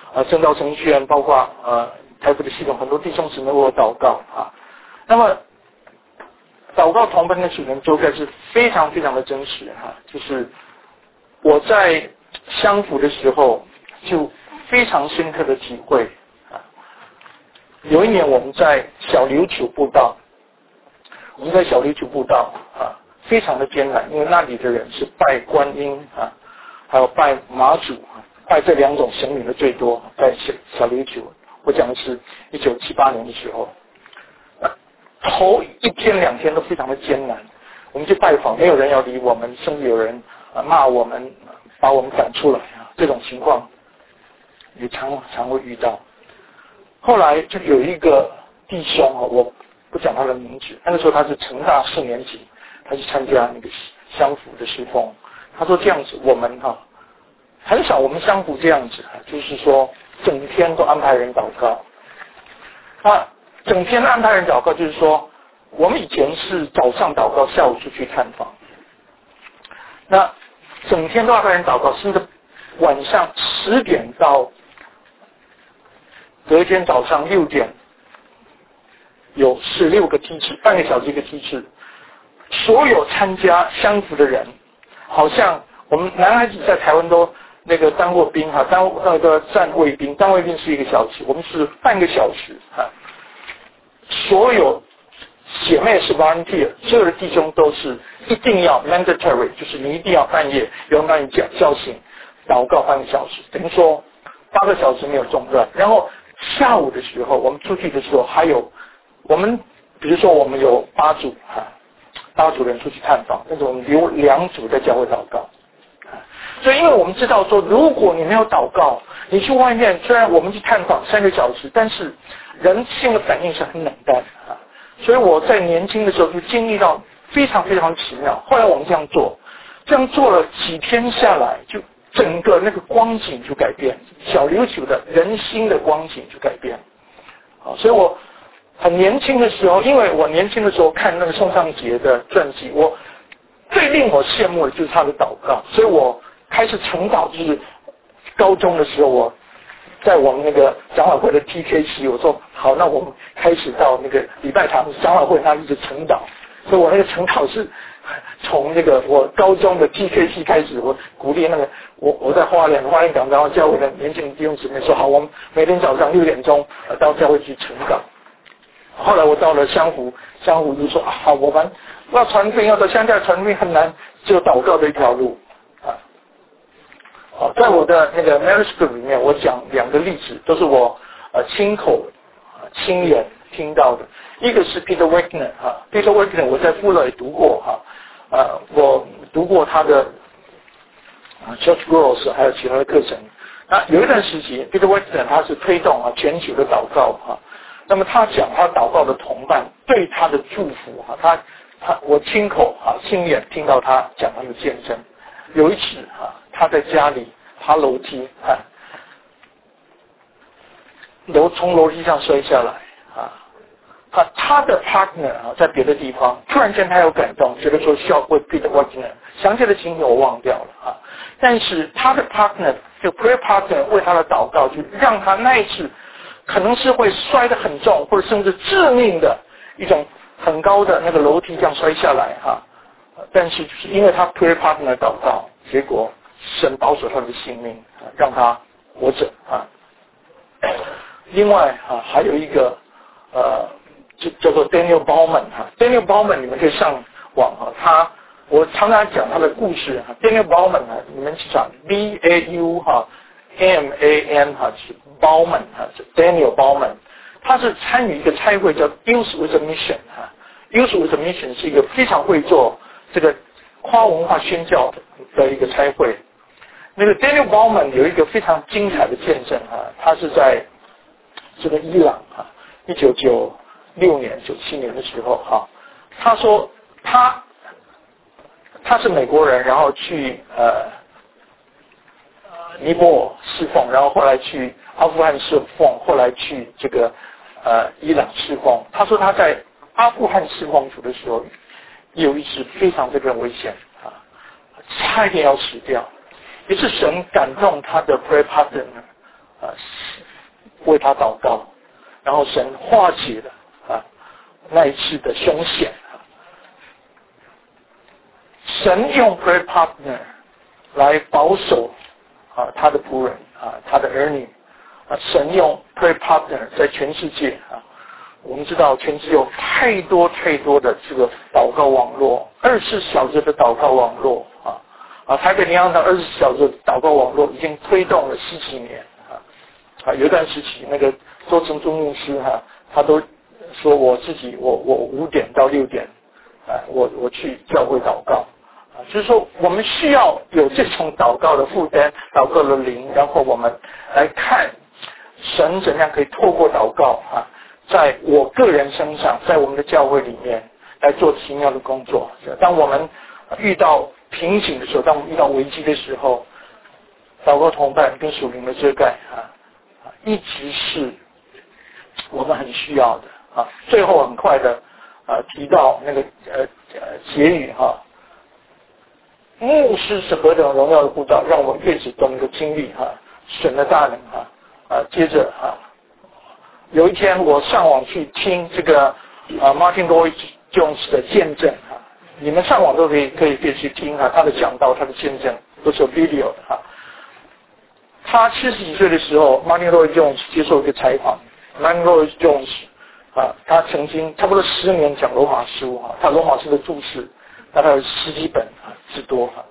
[SPEAKER 2] 呃正道程序员，包括呃台北的系统，很多弟兄姊妹为我祷告啊。那么祷告同奔的属灵周该是非常非常的真实哈、啊，就是我在相符的时候就非常深刻的体会啊。有一年我们在小琉球布道，我们在小琉球布道啊，非常的艰难，因为那里的人是拜观音啊，还有拜妈祖啊，拜这两种神明的最多，在小小琉球。我讲的是一九七八年的时候，啊，头一天两天都非常的艰难，我们去拜访，没有人要理我们，甚至有人啊骂我们，把我们赶出来啊，这种情况也常常会遇到。后来就有一个弟兄啊，我不讲他的名字，那个时候他是成大四年级，他去参加那个相符的侍奉。他说这样子，我们哈、啊、很少我们相符这样子，就是说整天都安排人祷告。那整天安排人祷告，就是说我们以前是早上祷告，下午出去探访。那整天都安排人祷告，甚至晚上十点到隔一天早上六点，有十六个梯次，半个小时一个梯次。所有参加相符的人，好像我们男孩子在台湾都那个当过兵哈，当那个站卫兵，当卫兵是一个小时，我们是半个小时哈。所有姐妹是 volunteer， 所有的弟兄都是一定要 mandatory， 就是你一定要半夜有人把你叫叫醒，祷告半个小时，等于说八个小时没有中断。然后下午的时候，我们出去的时候还有我们，比如说我们有八组哈。八组人出去探访，但是我们留两组在教会祷告。所以因为我们知道说，如果你没有祷告，你去外面，虽然我们去探访三个小时，但是人性的反应是很冷淡啊。所以我在年轻的时候就经历到非常非常奇妙。后来我们这样做，这样做了几天下来，就整个那个光景就改变，小琉球的人心的光景就改变。啊，所以我很年轻的时候，因为我年轻的时候看那个宋尚杰的传记，我最令我羡慕的就是他的祷告，所以我开始晨祷，就是高中的时候，我在我们那个长老会的 T K C， 我说好，那我们开始到那个礼拜堂长老会那一直晨祷，所以我那个晨祷是从那个我高中的 T K C 开始，我鼓励那个我我在花莲花莲港然后教会的年轻弟兄姊妹说好，我们每天早上六点钟到教会去晨祷。后来我到了湘湖，湘湖就说啊，我们要传福音，要到乡下传福音很难，只有祷告的一条路啊。好，在我的那个 marriage group 里面，我讲两个例子，都是我呃亲口、呃、亲眼听到的。一个是 Peter Wagner 哈、啊、，Peter Wagner 我在富勒也读过哈，呃，我读过他的啊 Church Growth 还有其他的课程。那有一段时期 ，Peter Wagner 他是推动啊全球的祷告哈。啊那么他讲他祷告的同伴对他的祝福哈，他他我亲口啊亲眼听到他讲他的见证。有一次啊，他在家里爬楼梯啊，楼从楼梯上摔下来啊，他他的 partner 啊在别的地方，突然间他有感动，觉得说需要为 Peter Wagner， 详细的情形我忘掉了啊，但是他的 partner 就 prayer partner 为他的祷告，就让他那一次。可能是会摔得很重，或者甚至致命的一种很高的那个楼梯这样摔下来哈、啊，但是就是因为他 prayer partner 祷告，结果神保守他的性命，啊、让他活着啊。另外啊，还有一个呃，就叫做 Daniel Bowman 哈、啊、，Daniel Bowman 你们可以上网哈、啊，他我常常讲他的故事哈、啊、，Daniel Bowman 啊，你们去找 B A U 哈、啊。M A N 哈是 Bowman 哈是 Daniel Bowman， 他是参与一个差会叫 Youth with a Mission 哈 ，Youth with a Mission 是一个非常会做这个跨文化宣教的一个差会。那个 Daniel Bowman 有一个非常精彩的见证哈，他是在这个伊朗哈，一九九六年、九七年的时候哈，他说他他是美国人，然后去呃。尼泊尔侍奉，然后后来去阿富汗侍奉，后来去这个呃伊朗侍奉。他说他在阿富汗侍奉主的时候，有一次非常非常危险啊，差一点要死掉。于是神感动他的 prayer partner 啊为他祷告，然后神化解了啊那一次的凶险。神用 prayer partner 来保守啊他的仆人啊他的儿女啊，神用 prayer partner 在全世界啊，我们知道全世界有太多太多的这个祷告网络，二十四小时的祷告网络啊啊，台北灵粮堂二十四小时的祷告网络已经推动了十几年啊啊，有一段时期那个周成忠牧师哈、啊，他都说我自己我我五点到六点啊，我我去教会祷告。就是说我们需要有这种祷告的负担，祷告的灵，然后我们来看神怎样可以透过祷告啊，在我个人身上，在我们的教会里面来做奇妙的工作。当我们遇到瓶颈的时候，当我们遇到危机的时候，祷告同伴跟属灵的遮盖啊，一直是我们很需要的啊。最后很快的啊提到那个呃呃结语哈、啊。牧师是何等荣耀的护照，让我越只都能够经历哈、啊、神的大能哈啊。接着啊，有一天我上网去听这个啊 Martin Lloyd Jones 的见证啊，你们上网都可以可以可以去听啊，他的讲道，他的见证都是有 video 的哈、啊。他七十几岁的时候 ，Martin Lloyd Jones 接受一个采访 ，Martin Lloyd Jones 啊，他曾经差不多十年讲罗马书啊，他罗马书的注释。大概有十几本啊之多哈。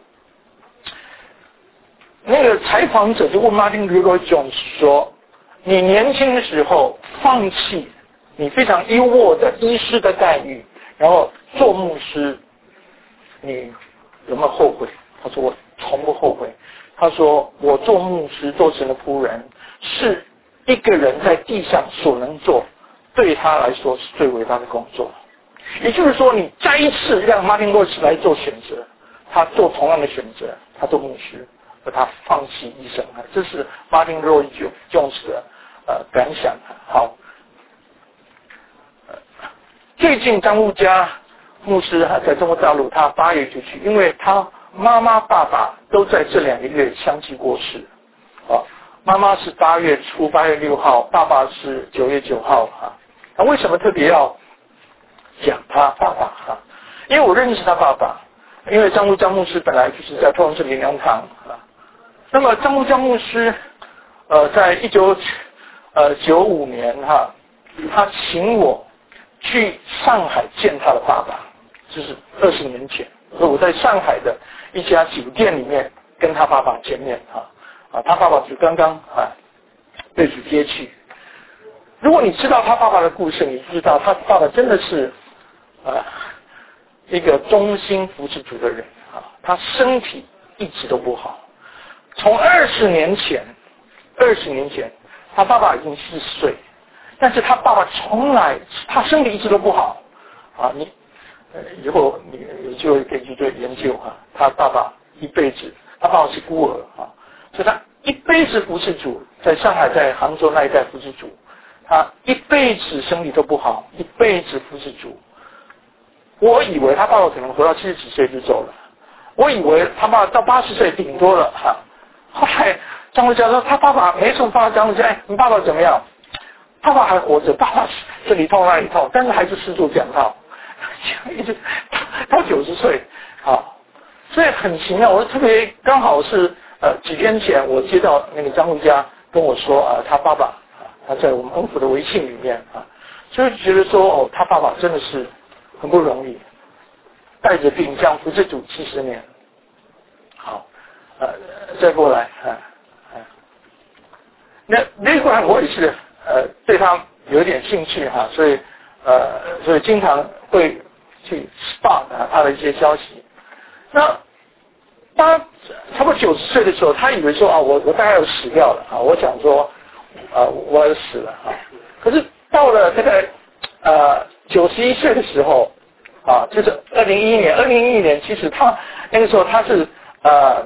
[SPEAKER 2] 那个采访者就问 Martin Lloyd Jones 说：“你年轻的时候放弃你非常优渥的医师的待遇，然后做牧师，你有没有后悔？”他说：“我从不后悔。”他说：“我做牧师，做神的仆人，是一个人在地上所能做，对他来说是最伟大的工作。”也就是说，你再一次让 Martin Lloyd 来做选择，他做同样的选择，他做牧师，而他放弃医生，这是 Martin Lloyd Jones 的呃感想。好，呃、最近张路嘉牧师在中国大陆，他八月就去，因为他妈妈、爸爸都在这两个月相继过世。啊，妈妈是八月初，八月六号，爸爸是九月九号啊。那为什么特别要讲他爸爸哈，因为我认识他爸爸，因为张路嘉牧师本来就是在托隆市灵粮堂啊。那么张路嘉牧师，呃，在一九呃九五年哈，他请我去上海见他的爸爸，就是二十年前，所以我在上海的一家酒店里面跟他爸爸见面哈啊，他爸爸就刚刚啊被主接去。如果你知道他爸爸的故事，你知道他爸爸真的是。啊，一个忠心服侍主的人啊，他身体一直都不好。从二十年前，二十年前，他爸爸已经四十岁，但是他爸爸从来他身体一直都不好啊。你呃以后你有机会可以去做研究啊。他爸爸一辈子，他爸爸是孤儿啊，所以他一辈子服侍主，在上海、在杭州那一带服侍主，他一辈子身体都不好，一辈子服侍主。我以为他爸爸可能活到七十几岁就走了，我以为他爸爸到八十岁顶多了哈。后来张路嘉说他爸爸没什么爸爸，张路嘉，哎，你爸爸怎么样？爸爸还活着，爸爸这里痛那里痛，但是还是四处讲道，一直到九十岁啊，所以很奇妙。我特别刚好是呃几天前我接到那个张路嘉跟我说啊，他爸爸啊他在我们恩福的微信里面啊，所以觉得说哦，他爸爸真的是。很不容易，带着病这样服侍主七十年。好，呃，再过来啊啊，那另外我也是呃对他有点兴趣哈、啊，所以呃所以经常会去 spot 啊他的一些消息。那他差不多九十岁的时候，他以为说啊我我大概要死掉了啊，我想说啊我要死了啊，可是到了这个呃。九十一岁的时候，啊，就是二零一一年，二零一一年，其实他那个时候他是呃，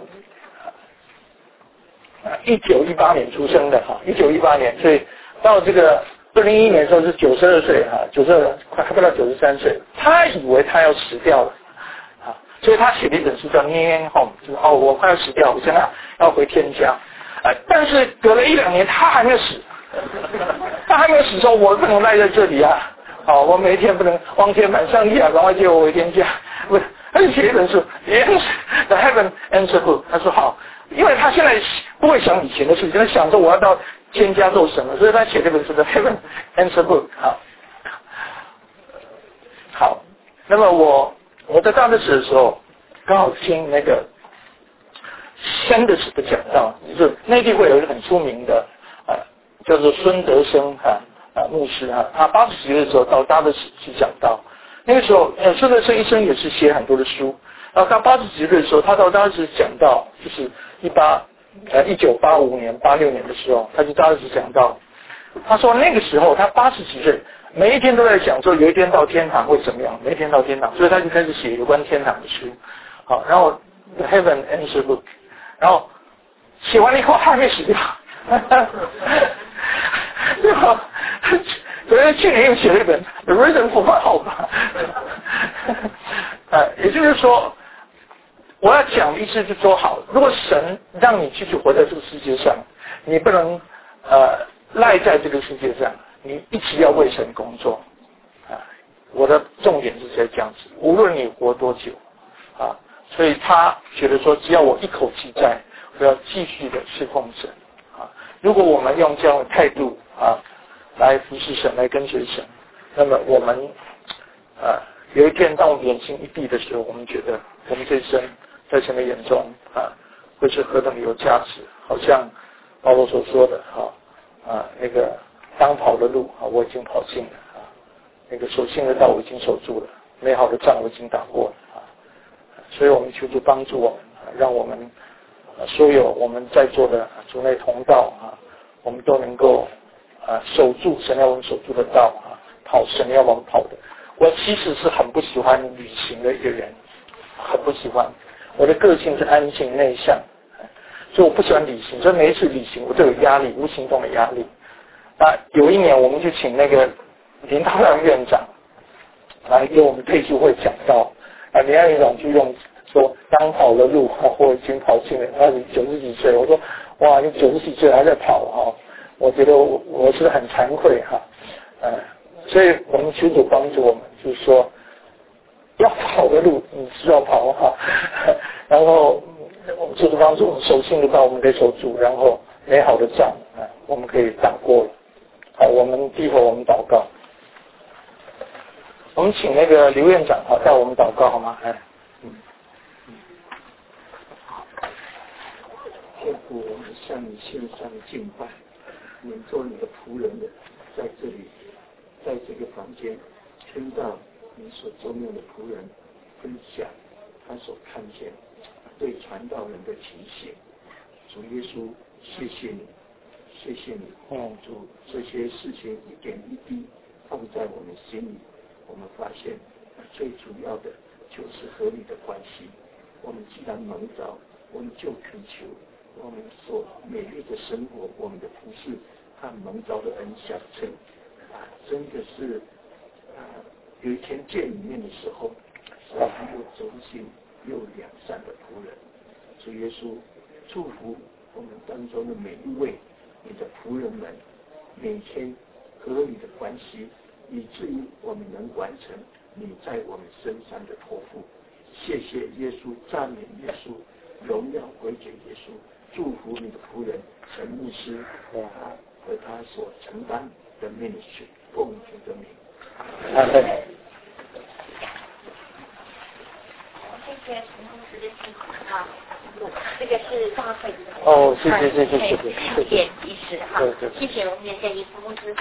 [SPEAKER 2] 一九一八年出生的哈，一九一八年，所以到这个二零一一年的时候是九十二岁哈，九十二快快不到九十三岁，他以为他要死掉了，啊，所以他写了一本书叫《Near Home》，就是哦我快要死掉，我现在要回天家。 呃，但是隔了一两年，他还没有死，他还没有死的时候，我不能赖在这里啊。好，我每一天不能望天板上帝啊，赶快接我回天家。不是，他就写一本书 ，The Heaven Answer Book。他说好，因为他现在不会想以前的事情，他想说我要到天家做什么，所以他写这本书 The Heaven Answer Book。好，好，那么我我在大德寺的时候，刚好听那个香德斯的讲道，就是内地会有一个很出名的啊、呃，叫做孙德生哈。啊，牧师啊，他八十几岁的时候到大德寺去讲道。那个时候，呃，孙德生医生也是写很多的书。然后他八十几岁的时候，他到大德寺讲道，就是一八呃一九八五年、八六年的时候，他去大德寺讲道。他说那个时候他八十几岁，每一天都在讲说有一天到天堂会怎么样，每一天到天堂，所以他就开始写有关天堂的书。好，然后 The Heaven Answer Book， 然后写完了以后他还没死掉。对吧？所以去年又写了一本《The Reason for My Hope》。呃，也就是说，我要讲的意思就是说，好，如果神让你继续活在这个世界上，你不能呃赖在这个世界上，你一直要为神工作。啊、呃，我的重点是在这样子，无论你活多久，啊、呃，所以他觉得说，只要我一口气在，我要继续的侍奉神。啊，如果我们用这样的态度啊来服侍神，来跟随神，那么我们啊有一天当我们眼睛一闭的时候，我们觉得我们这一生在神的眼中啊会是何等有价值，好像保罗所说的啊啊那个当跑的路啊我已经跑尽了啊，那个守信的道我已经守住了，美好的仗我已经打过了啊，所以我们求主帮助我们，啊、让我们。所有我们在座的主内同道啊，我们都能够啊守住神要我们守住的道啊，跑神要我们跑的。我其实是很不喜欢旅行的一个人，很不喜欢。我的个性是安静内向，所以我不喜欢旅行。所以每一次旅行我都有压力，无形中的压力。那有一年我们就请那个林大亮院长来给我们退休会讲道，啊，林大院长就用。说刚跑了路哈，我已经跑尽了。他九十几岁，我说哇，你九十几岁还在跑哈，我觉得我我是很惭愧哈，呃，所以我们求主帮助我们，就是说要跑的路你是要跑哈，然后我们求主帮助我们守信的道我们可以守住，然后美好的仗啊我们可以打过了。好，我们低头我们祷告，我们请那个刘院长哈带我们祷告好吗？哎。
[SPEAKER 3] 天父，我们向你献上敬拜，我们做你的仆人的，在这里，在这个房间，听到你所重用的仆人分享他所看见对传道人的提醒。主耶稣，谢谢你，谢谢你，嗯，主这些事情一点一滴放在我们心里，我们发现最主要的就是和你的关系。我们既然蒙召，我们就恳求。我们所美丽的生活，我们的服事和蒙召的恩相称啊，真的是啊，有一天见你面的时候，是又忠心又良善的仆人。主耶稣，祝福我们当中的每一位你的仆人们，每天和你的关系，以至于我们能完成你在我们身上的托付。谢谢耶稣，赞美耶稣，荣耀归给耶稣。祝福你的仆人陈牧师啊和他所承担的命使，奉主的名。
[SPEAKER 2] 阿门。
[SPEAKER 1] 谢谢陈牧师的辛苦啊，这个是大会的。
[SPEAKER 2] 哦，谢谢谢谢谢谢谢谢。
[SPEAKER 1] 意思哈，谢谢我们的建议牧师。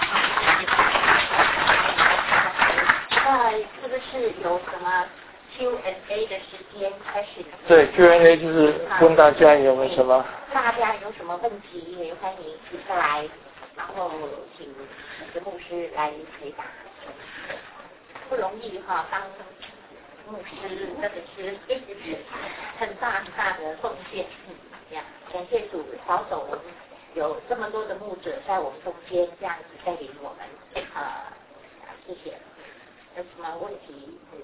[SPEAKER 1] 那是不是有什么Q and A 的时间开始？
[SPEAKER 2] 对 Q and A 就是问大家有没有什么？
[SPEAKER 1] 大家有什么问题也欢迎提出来，然后请陈牧师来回答。不容易哈，当牧师真的是很大很大的奉献。嗯，这样感谢主保守我们有这么多的牧者在我们中间这样子带领我们，啊、呃，谢谢。有什么问题？嗯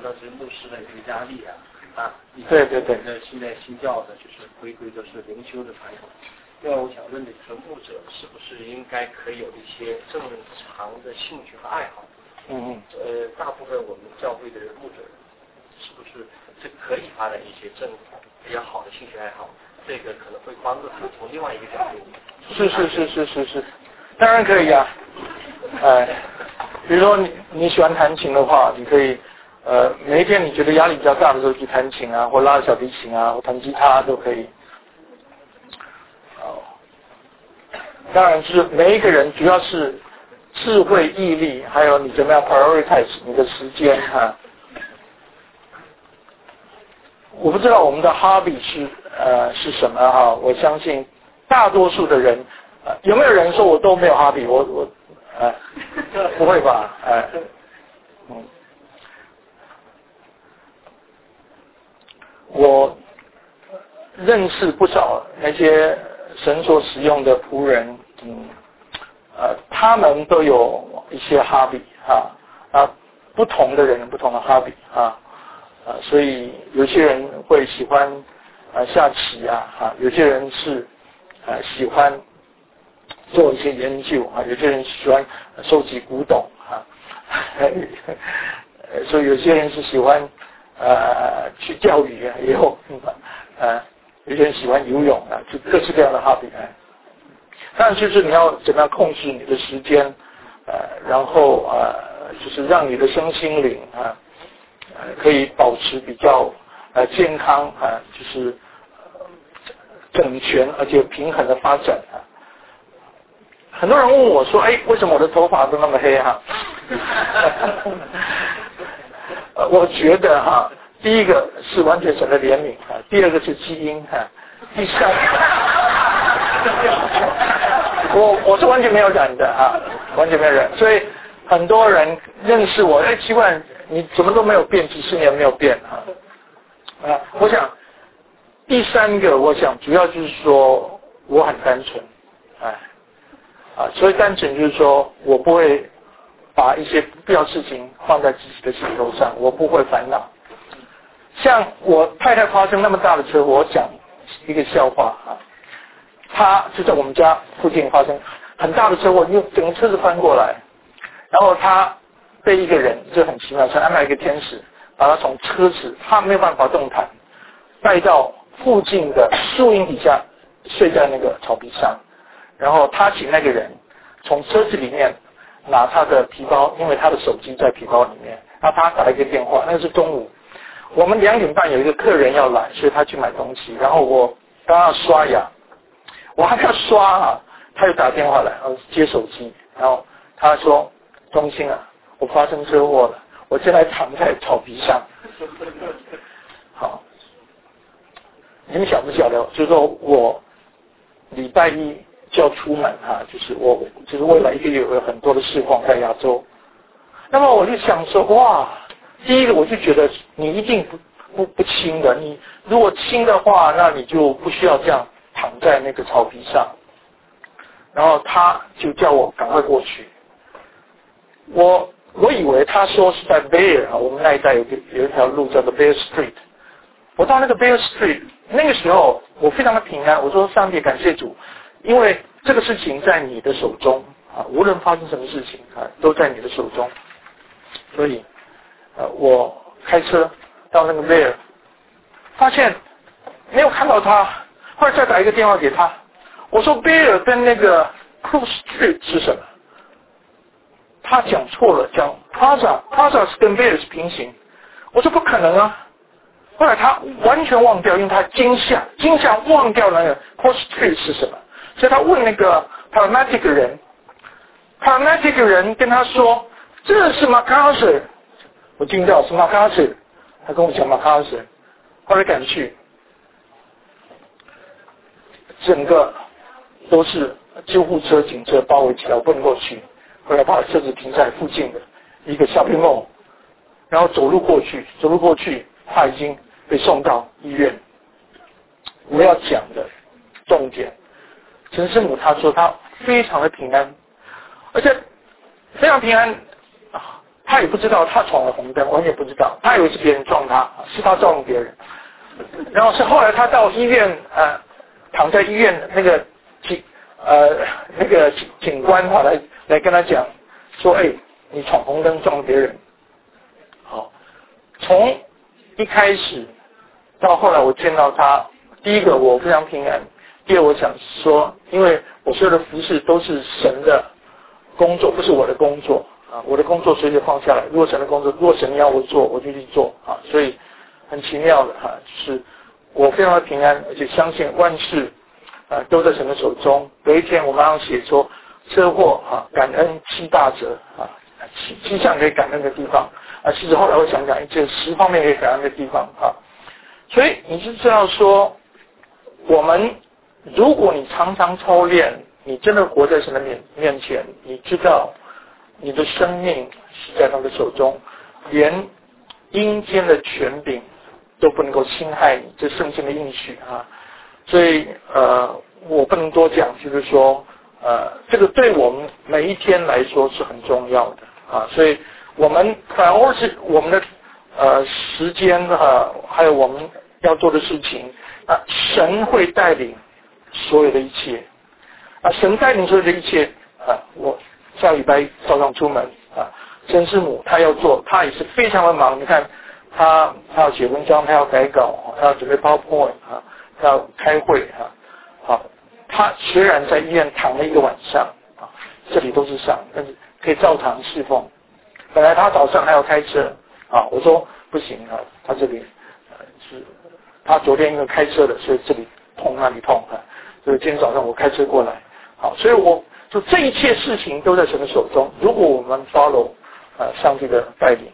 [SPEAKER 4] 到这牧师的一个压力啊很大。
[SPEAKER 2] 对对对。
[SPEAKER 4] 那现在新教的就是回归的是灵修的传统。另外，我想问的就是牧者是不是应该可以有一些正常的兴趣和爱好？
[SPEAKER 2] 嗯嗯。
[SPEAKER 4] 呃，大部分我们教会的牧者是不是这可以发展一些正比较好的兴趣爱好？这个可能会帮助他们从另外一个角度。
[SPEAKER 2] 是是是是是是，当然可以啊。哎，比如说你你喜欢弹琴的话，你可以呃每一天你觉得压力比较大的时候去弹琴啊，或拉小提琴啊，或弹吉他都可以。哦，当然是每一个人主要是智慧、毅力，还有你怎么样 prioritize 你的时间哈。我不知道我们的 hobby 是呃是什么哈，我相信大多数的人，呃、有没有人说我都没有 hobby？ 我我呃不会吧？哎、呃，嗯，我认识不少那些神所使用的仆人，嗯，呃，他们都有一些 hobby 啊啊，不同的人不同的 hobby 啊。啊，所以有些人会喜欢啊下棋啊，啊，有些人是啊喜欢做一些研究啊，有些人喜欢收集古董啊，所以有些人是喜欢呃去钓鱼啊，也有呃有些人喜欢游泳啊，就各式各样的 hobby 啊。当然就是你要怎么样控制你的时间，呃，然后呃就是让你的身心灵啊。呃，可以保持比较呃健康啊、呃，就是、呃、整全而且平衡的发展啊。很多人问我说：“哎，为什么我的头发都那么黑哈、啊？”呃，我觉得哈、啊，第一个是完全神的怜悯啊，第二个是基因哈、啊，第三，我我是完全没有染的啊，完全没有染，所以很多人认识我，哎，奇怪。你怎么都没有变，几十年没有变啊！啊，我想第三个，我想主要就是说我很单纯，哎，啊，所以单纯就是说我不会把一些不必要事情放在自己的心头上，我不会烦恼。像我太太发生那么大的车祸，我讲一个笑话啊，她就在我们家附近发生很大的车祸，因为整个车子翻过来，然后她。被一个人，这很奇妙，是安排一个天使，把他从车子，他没有办法动弹，带到附近的树荫底下，睡在那个草皮上。然后他请那个人从车子里面拿他的皮包，因为他的手机在皮包里面。然后他打了一个电话，那个是中午，我们两点半有一个客人要来，所以他去买东西。然后我刚要刷牙，我还没有刷啊，他就打电话来，然后接手机，然后他说：“钟欣啊。”我发生车祸了，我现在躺在草皮上。好，你们晓不晓得？就是说我礼拜一就要出门哈、啊，就是我就是未来一个月有很多的事况在亚洲。那么我就想说，哇，第一个我就觉得你一定不不不轻的，你如果轻的话，那你就不需要这样躺在那个草皮上。然后他就叫我赶快过去，我。我以为他说是在 Bear 啊，我们那一带有有一条路叫做 Bear Street。我到那个 Bear Street， 那个时候我非常的平安。我说上帝感谢主，因为这个事情在你的手中啊，无论发生什么事情啊，都在你的手中。所以，呃，我开车到那个 Bear， 发现没有看到他，后来再打一个电话给他，我说 Bear 跟那个 Cross Street 是什么？他讲错了，讲 Plaza Plaza 是跟 Bear 是平行。我说不可能啊。后来他完全忘掉，因为他惊吓，惊吓忘掉那个 Cross Street 是什么，所以他问那个 Paramedic 的人 ，Paramedic 的人跟他说这是 MacArthur， 我惊到是 MacArthur， 他跟我讲 MacArthur， 后来赶去，整个都是救护车、警车包围起来，我不能过去。后来把车子停在附近的一个 shopping mall， 然后走路过去，走路过去，他已经被送到医院。我要讲的重点，陈师母她说她非常的平安，而且非常平安，她他也不知道他闯了红灯，完全不知道，他以为是别人撞他，是他撞别人。然后是后来他到医院，呃，躺在医院那个警呃那个警官哈来来跟他讲说，哎，你闯红灯撞别人。好，从一开始到后来我见到他，第一个我非常平安，第二我想说，因为我所有的服事都是神的工作，不是我的工作啊，我的工作随时放下来，如果神的工作，如果神要我做，我就去做啊，所以很奇妙的哈、啊，就是我非常的平安，而且相信万事啊都在神的手中。有一天我马上写说车祸啊，感恩七大折啊，七七项可以感恩的地方啊，其实后来我想想，这十方面可以感恩的地方啊，所以你就知道说，我们如果你常常操练，你真的活在神的面面前，你知道你的生命是在他的手中，连阴间的权柄都不能够侵害你，这圣经的应许啊。所以呃，我不能多讲，就是说呃，这个对我们每一天来说是很重要的啊。所以我们反而是我们的呃时间啊，还有我们要做的事情啊，神会带领所有的一切啊，神带领所有的一切啊。我下礼拜早上出门啊，陈师母她要做，她也是非常的忙。你看，她她要写文章，她要改稿，她要准备 PowerPoint 啊，她要开会啊。好，她虽然在医院躺了一个晚上啊，这里都是伤，但是可以照常侍奉。本来她早上还要开车啊，我说不行啊，她这里呃是她昨天因为开车的，所以这里痛那里痛啊，所以今天早上我开车过来。好，所以我就这一切事情都在神的手中。如果我们 follow 呃上帝的带领，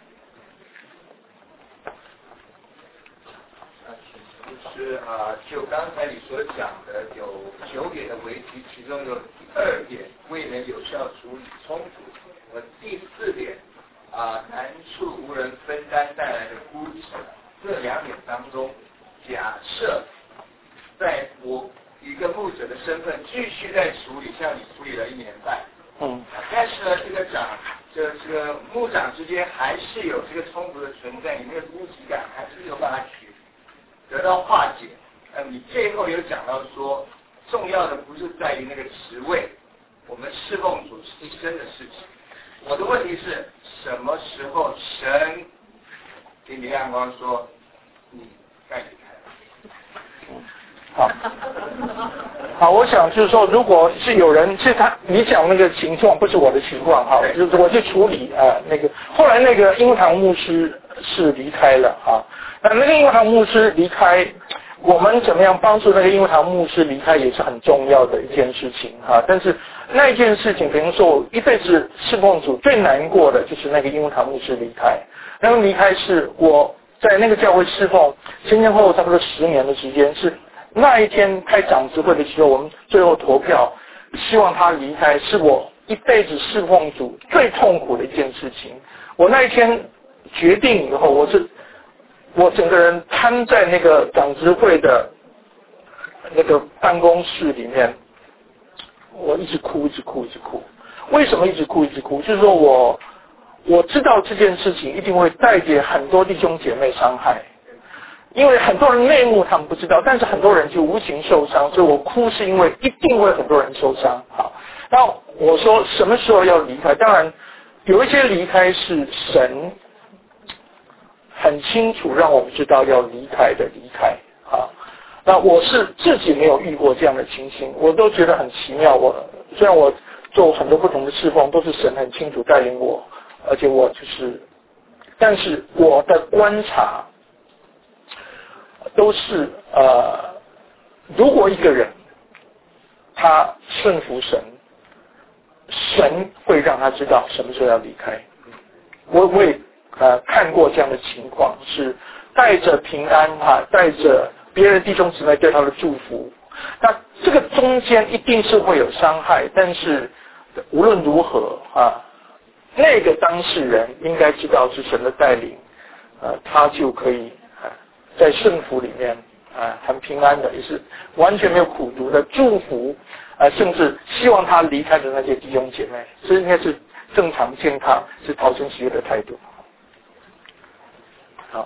[SPEAKER 5] 就是啊，就刚才你所讲的有九点的危机，其中有第二点未能有效处理冲突，和第四点啊难处无人分担带来的孤寂，这两点当中，假设在我一个牧者的身份继续在处理，像你处理了一年半，
[SPEAKER 2] 嗯，
[SPEAKER 5] 但是呢，这个长，这这个牧长之间还是有这个冲突的存在，你那个孤寂感还是没有办法取得到化解。呃，你最后有讲到说，重要的不是在于那个职位，我们侍奉主是一生的事情。我的问题是什么时候神给你亮光说你该离开了？
[SPEAKER 2] 好，好，我想就是说，如果是有人，是他你讲那个情况不是我的情况，哈，就是我去处理啊、呃、那个，后来那个英堂牧师是离开了啊，那那个英堂牧师离开，我们怎么样帮助那个英堂牧师离开也是很重要的一件事情哈、啊，但是那一件事情，比如说我一辈子侍奉主最难过的就是那个英堂牧师离开，那个离开是我在那个教会侍奉前前后后差不多十年的时间是。那一天开长执会的时候，我们最后投票，希望他离开，是我一辈子侍奉主最痛苦的一件事情。我那一天决定以后，我是我整个人瘫在那个长执会的那个办公室里面，我一直哭，一直哭，一直哭。为什么一直哭，一直哭？就是说我我知道这件事情一定会带给很多弟兄姐妹伤害。因为很多人内幕他们不知道，但是很多人就无形受伤，所以我哭是因为一定会很多人受伤。好，那我说什么时候要离开？当然，有一些离开是神很清楚让我们知道要离开的离开。啊，那我是自己没有遇过这样的情形，我都觉得很奇妙。我虽然我做很多不同的侍奉，都是神很清楚带领我，而且我就是，但是我的观察。都是呃，如果一个人他顺服神，神会让他知道什么时候要离开。我我也呃看过这样的情况，是带着平安哈，带着别人弟兄姊妹对他的祝福。那这个中间一定是会有伤害，但是无论如何啊，那个当事人应该知道是神的带领，呃，他就可以。在顺服里面啊，很平安的，也是完全没有苦毒的祝福啊，甚至希望他离开的那些弟兄姐妹，这应该是正常健康，是讨神喜悦的态度。好，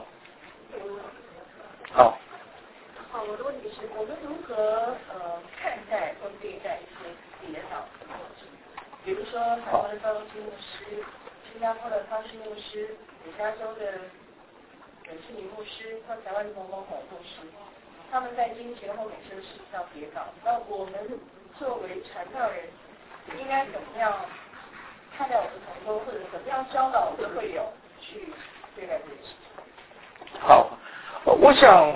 [SPEAKER 2] 好。
[SPEAKER 6] 好，我的问题是，我们如何呃看待或对待一些跌倒的过程？比如说，台湾的高中牧师、新加坡的康师牧师、北加州的本世明牧师和台湾的某某某牧师，他们在金钱或美食的事上跌倒。那我们作为传道人，应该怎么样看待我们同工，或者怎么样教导我们会友去对待这件事情？
[SPEAKER 2] 好，我想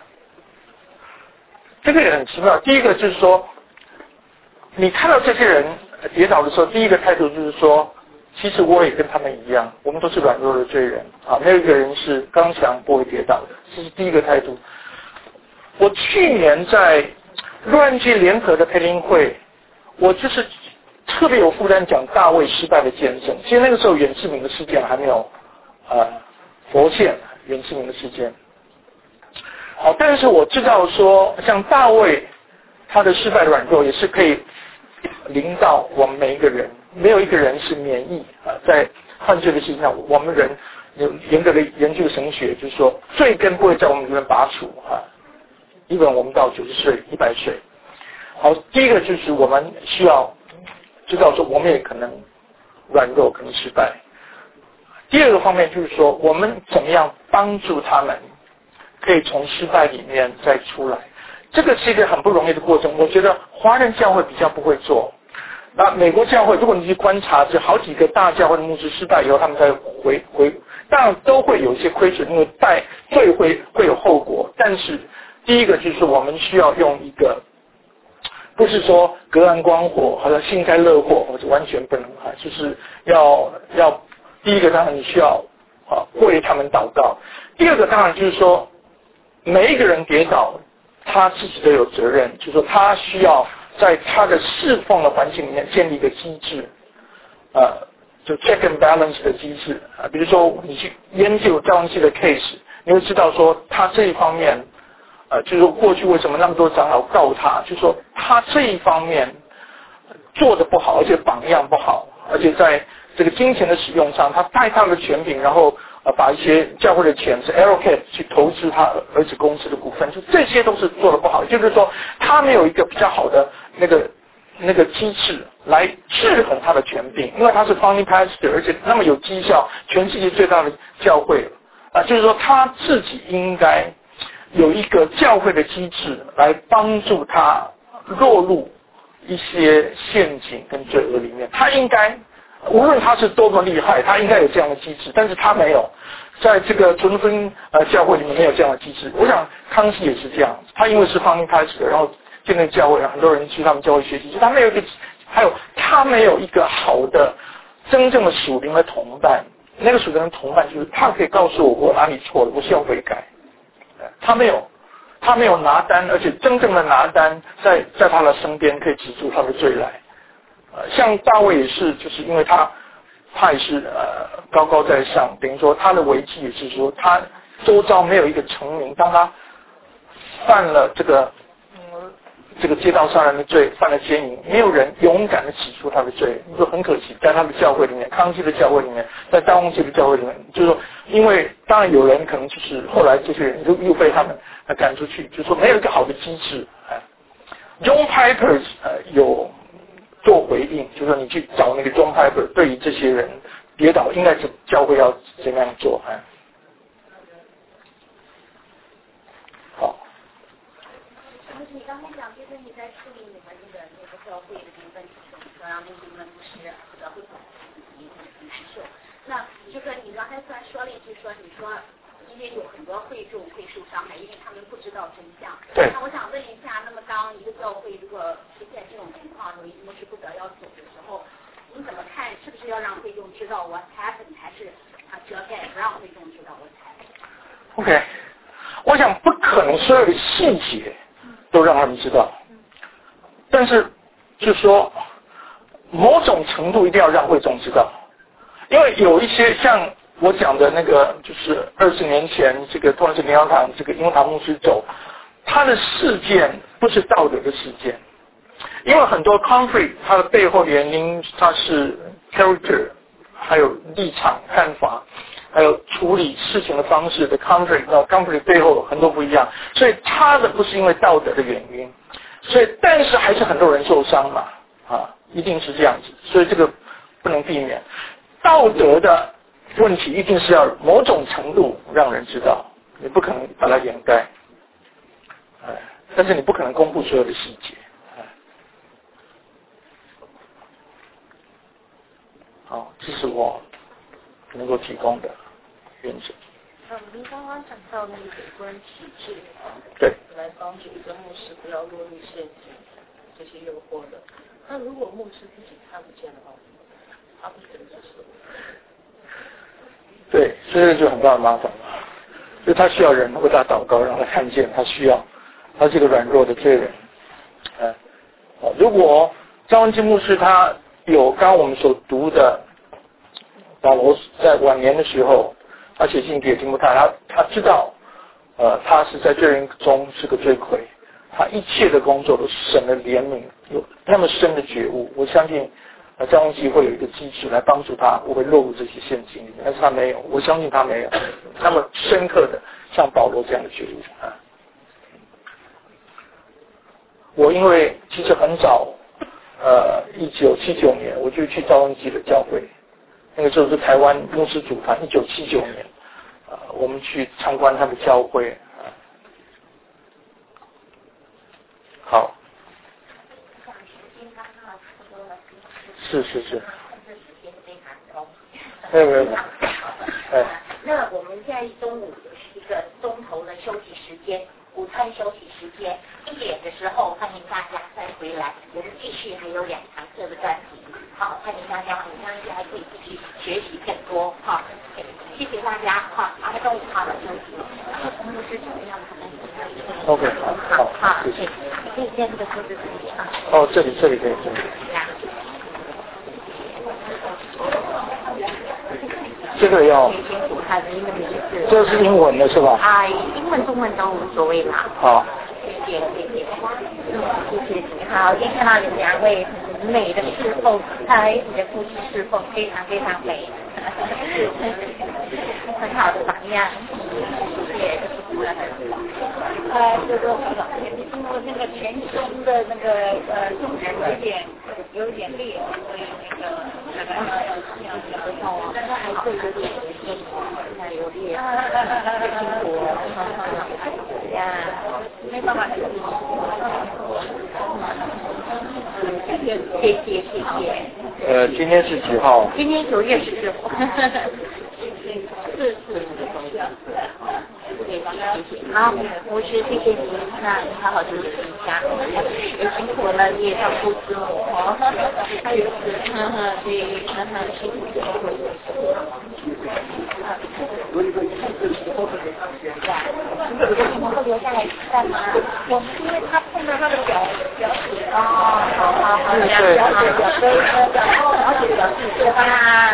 [SPEAKER 2] 这个也很奇妙。第一个就是说，你看到这些人跌倒的时候，第一个态度就是说，其实我也跟他们一样，我们都是软弱的罪人啊，没有一个人是刚强不会跌倒的，这是第一个态度。我去年在乱界联合的培灵会，我就是特别有负担讲大卫失败的见证。其实那个时候袁志明的事件还没有呃浮现，袁志明的事件。好，但是我知道说，像大卫他的失败软弱也是可以临到我们每一个人，没有一个人是免疫啊。在犯罪的事情上，我们人有严格的研究神学，就是说罪根不会在我们里面拔除啊。一本我们到九十岁、一百岁。好，第一个就是我们需要知道说，我们也可能软弱，可能失败。第二个方面就是说，我们怎么样帮助他们可以从失败里面再出来。这个是一个很不容易的过程，我觉得华人教会比较不会做。那美国教会，如果你去观察，这好几个大教会的牧师失败以后，他们才回回，当然都会有一些亏损，因为败罪会会有后果。但是第一个就是我们需要用一个，不是说隔岸观火，好像幸灾乐祸，或者完全不能啊，就是要要第一个当然你需要啊为他们祷告。第二个当然就是说，每一个人跌倒，他自己都有责任，就是说他需要在他的侍奉的环境里面建立一个机制，呃，就 check and balance 的机制啊。比如说你去研究赵文熙的 case， 你会知道说他这一方面，呃，就是说过去为什么那么多长老告他，就是说他这一方面做得不好，而且榜样不好，而且在这个金钱的使用上，他太大的权柄，然后呃把一些教会的钱是 allocate 去投资他儿子公司的股份，就这些都是做得不好。就是说他没有一个比较好的那个那个机制来制衡他的权柄，因为他是 founding pastor， 而且那么有绩效，全世界最大的教会啊、呃，就是说他自己应该有一个教会的机制来帮助他落入一些陷阱跟罪恶里面。他应该无论他是多么厉害，他应该有这样的机制，但是他没有，在这个纯分呃教会里面没有这样的机制。我想康熙也是这样，他因为是方开始的，然后建立教会，很多人去他们教会学习，就他没有一个，还有他没有一个好的真正的属灵的同伴。那个属灵的同伴就是他可以告诉我我哪里错了，我需要悔改。他没有，他没有拿单，而且真正的拿单在在他的身边可以指出他的罪来。呃，像大卫也是，就是因为他他也是呃高高在上，等于说他的危机也是说他周遭没有一个成名，当他犯了这个嗯这个街道杀人的罪，犯了奸淫，没有人勇敢的指出他的罪，你说很可惜，在他的教会里面，康熙的教会里面，在大翁节的教会里面，就是说，因为当然有人可能就是后来这些人又又被他们赶出去，就是说没有一个好的机制。哎 ，John Piper 呃有做回应，就是说你去找那个 John Piper， 对于这些人跌倒，应该是教会要怎么样做？哎，好。
[SPEAKER 6] 你刚才讲，就是你在处理你们那个那个教会的这个问题，说让那个你们不是不知道会怎么你很难受。那就是你刚才虽然说了一句说，你说因为有很多会众会受伤害，因为他们不知道真相。
[SPEAKER 2] 对。
[SPEAKER 6] 那我想问一下，那么当一个教会如果出现这种情况，有一牧师不得要走的时候，你怎么看？是不是要让会众知道 what happened， 还是啊遮盖不让会众知道 what happened？OK，
[SPEAKER 2] 我想不可能所有的细节都让他们知道，但是就是说某种程度一定要让会众知道，因为有一些像我讲的那个，就是二十年前这个突然是灵粮堂这个英堂牧师走，他的事件不是道德的事件，因为很多 conflict 它的背后的原因，它是 character 还有立场看法，还有处理事情的方式的 conflict， 那 conflict 背后很多不一样，所以差的不是因为道德的原因，所以但是还是很多人受伤嘛，啊，一定是这样子，所以这个不能避免。道德的问题一定是要某种程度让人知道，你不可能把它掩盖，哎，但是你不可能公布所有的细节，哎，好，这是我能够提供的原则。
[SPEAKER 6] 那您刚刚讲到那个有关体制，
[SPEAKER 2] 对，
[SPEAKER 6] 来帮助一个牧师不要落入陷阱这些诱惑的。那如果牧师自己看不见的话，他不怎么说？
[SPEAKER 2] 对，所以这就很大的麻烦了，所以他需要人为他祷告，让他看见，他需要，他是一个软弱的罪人，呃，如果张文基牧师他有刚刚我们所读的保罗在晚年的时候，他写信给提摩太，他他知道，呃，他是在罪人中是个罪魁，他一切的工作都是神的怜悯，有那么深的觉悟，我相信。呃，张文基会有一个机制来帮助他，不会落入这些陷阱里面，但是他没有，我相信他没有那么深刻的像保罗这样的觉悟啊。我因为其实很早，呃，一九七九年我就去张文基的教会，那个时候是台湾牧师主团，一九七九年，呃，我们去参观他的教会啊。好。是是是。没有没有。哎。
[SPEAKER 1] 那我们现在中午是一个钟头的休息时间，午餐休息时间，一点的时候欢迎大家再回来，我们继续还有两堂课的专题，好，欢迎大家，我相信还可以继续学习更多，好，谢谢大家，好，阿中午好的休息，然后陈牧师怎么样？
[SPEAKER 2] OK， 好，
[SPEAKER 1] 好，谢谢，可以在这个桌子这里啊。
[SPEAKER 2] 哦，这里这里可以，这里。这个要，这是英文的是吧？
[SPEAKER 1] 啊，英文、中文都无所谓啦。
[SPEAKER 2] 好。
[SPEAKER 1] 谢谢谢谢，谢谢你好，今天看到你们两位很美的侍奉，还有你的夫妻侍奉非常非常美，很好的榜样，谢谢。呃，这个经过那个全身的那个呃重人有点有点裂，所以那个那个要不痛啊，但是还是有点有点有裂，辛苦哦，呀，没办法。谢谢谢谢谢。
[SPEAKER 2] 呃，今天是几号？
[SPEAKER 1] 今天九月十四号。是是是。好，我是谢谢你，那你好好休息一下，也辛苦了，你也照顾师母哦，还有是，呵呵，对，呵呵，辛苦辛苦。你们会留下来吃饭吗？我们因为他碰到他的表表姐哦，好好好，表表表哥表表姐表弟对吧？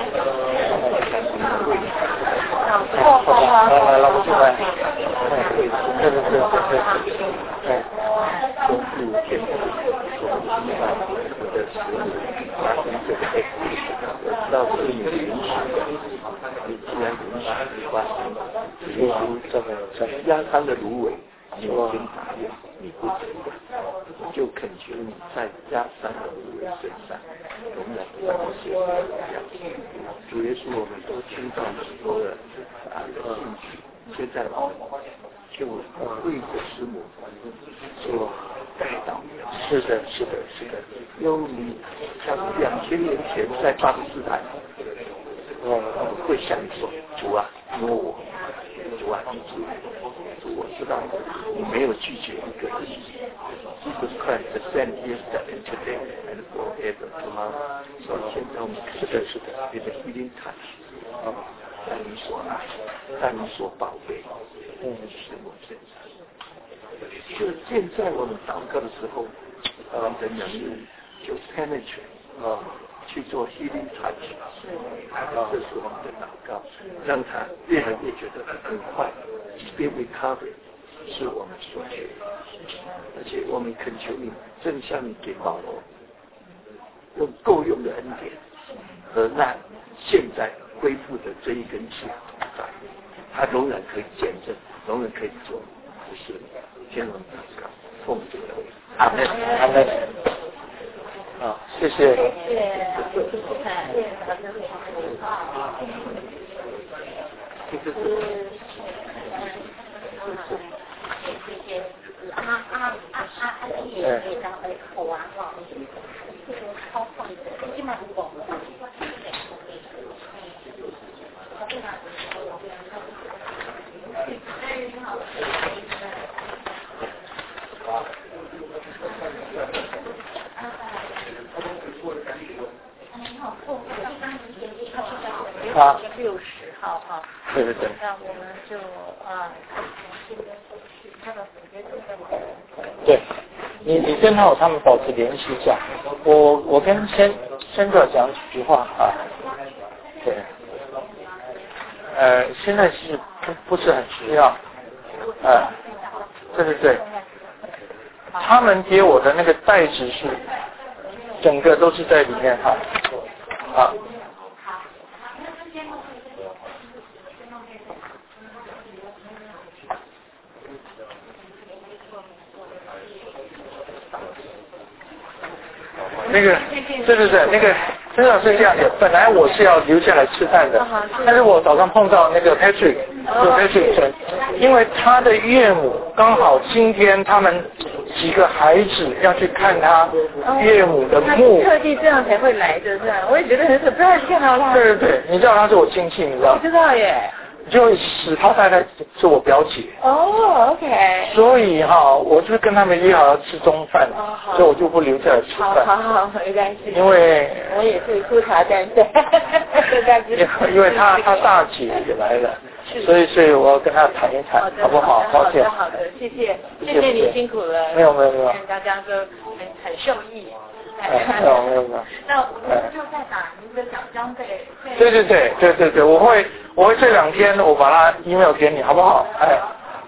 [SPEAKER 1] 好，好好好，
[SPEAKER 2] 来，老师来。对对对对对，哎。
[SPEAKER 3] 公布天空所知道我的食物发生这个爱，我知道是你允许的，你既然允许的话，耶稣这个在压伤的芦苇，你先打眼，你不怎样，我就恳求你在压伤的芦苇身上，永远不要写主耶稣，我们都听到许多的啊的信息，现在我们就为着师母做带导。
[SPEAKER 2] 是的，是的，是的。
[SPEAKER 3] 用你像两千年前在巴勒斯坦，我会想说，主啊，摸我，主啊，你主，主，我知道你没有拒绝一个人。Jesus Christ the same yesterday, today, and forever. 所以现在我们是的，是的，你的 healing touch 啊，在你所爱，在你所宝贝，嗯，是我身上。就现在我们祷告的时候，我们的能力就 penetrate 啊，去做 healing touch， 啊，这是我们的祷告，让他越来越觉得很快 ，speed recovery 是我们所求的，而且我们恳求你，正像你给保罗用够用的恩典， 和让现在恢复的这一根刺在，它仍然可以见证，仍然可以做，不是天龙祷告，奉主的名，
[SPEAKER 2] 阿门，阿门。好，谢谢。
[SPEAKER 1] 谢谢，谢谢老师。
[SPEAKER 3] 这个
[SPEAKER 1] 谢谢。啊啊啊啊啊！你也可以当个好玩哈，这个超放的，起码不广了。
[SPEAKER 2] 啊，
[SPEAKER 1] 六十号哈。
[SPEAKER 2] 对对对。
[SPEAKER 1] 那我们就啊，这边去他的总监就在我们。
[SPEAKER 2] 对，你你跟好他们保持联系一下。我我跟先先哥讲几句话啊。对。呃，现在是不不是很需要。呃，对对对。他们给我的那个袋子是整个都是在里面哈。啊。那个，对对对，那个真的是这样的。本来我是要留下来吃饭的，但是我早上碰到那个 Patrick， 就 Patrick， 因为他的岳母刚好今天他们几个孩子要去看他岳母的墓，
[SPEAKER 1] 特地这样才会来的，是吧？我也觉得很 surprise 看到他。
[SPEAKER 2] 对对对，你知道他是我亲戚，你知道？
[SPEAKER 1] 我知道耶。
[SPEAKER 2] 就史涛太太是我表姐
[SPEAKER 1] 哦 ，OK，
[SPEAKER 2] 所以哈，我就跟他们约好要吃中饭，
[SPEAKER 1] 哦、
[SPEAKER 2] 所以我就不留下来吃饭。
[SPEAKER 1] 好好好，没关系。
[SPEAKER 2] 因为
[SPEAKER 1] 我也是粗茶淡饭，
[SPEAKER 2] 因为他他大姐也来了，所以所以我要跟他谈一谈，好, 好不好？
[SPEAKER 1] 好的好的，谢谢谢谢你辛苦了。
[SPEAKER 2] 没有没有没有，
[SPEAKER 1] 大家都很很受益。
[SPEAKER 2] 哎，没有没有没有。
[SPEAKER 1] 那我们就再打您的奖章费。
[SPEAKER 2] 对对对对对对，我会我会这两天我把它 email 给你，好不好？哎。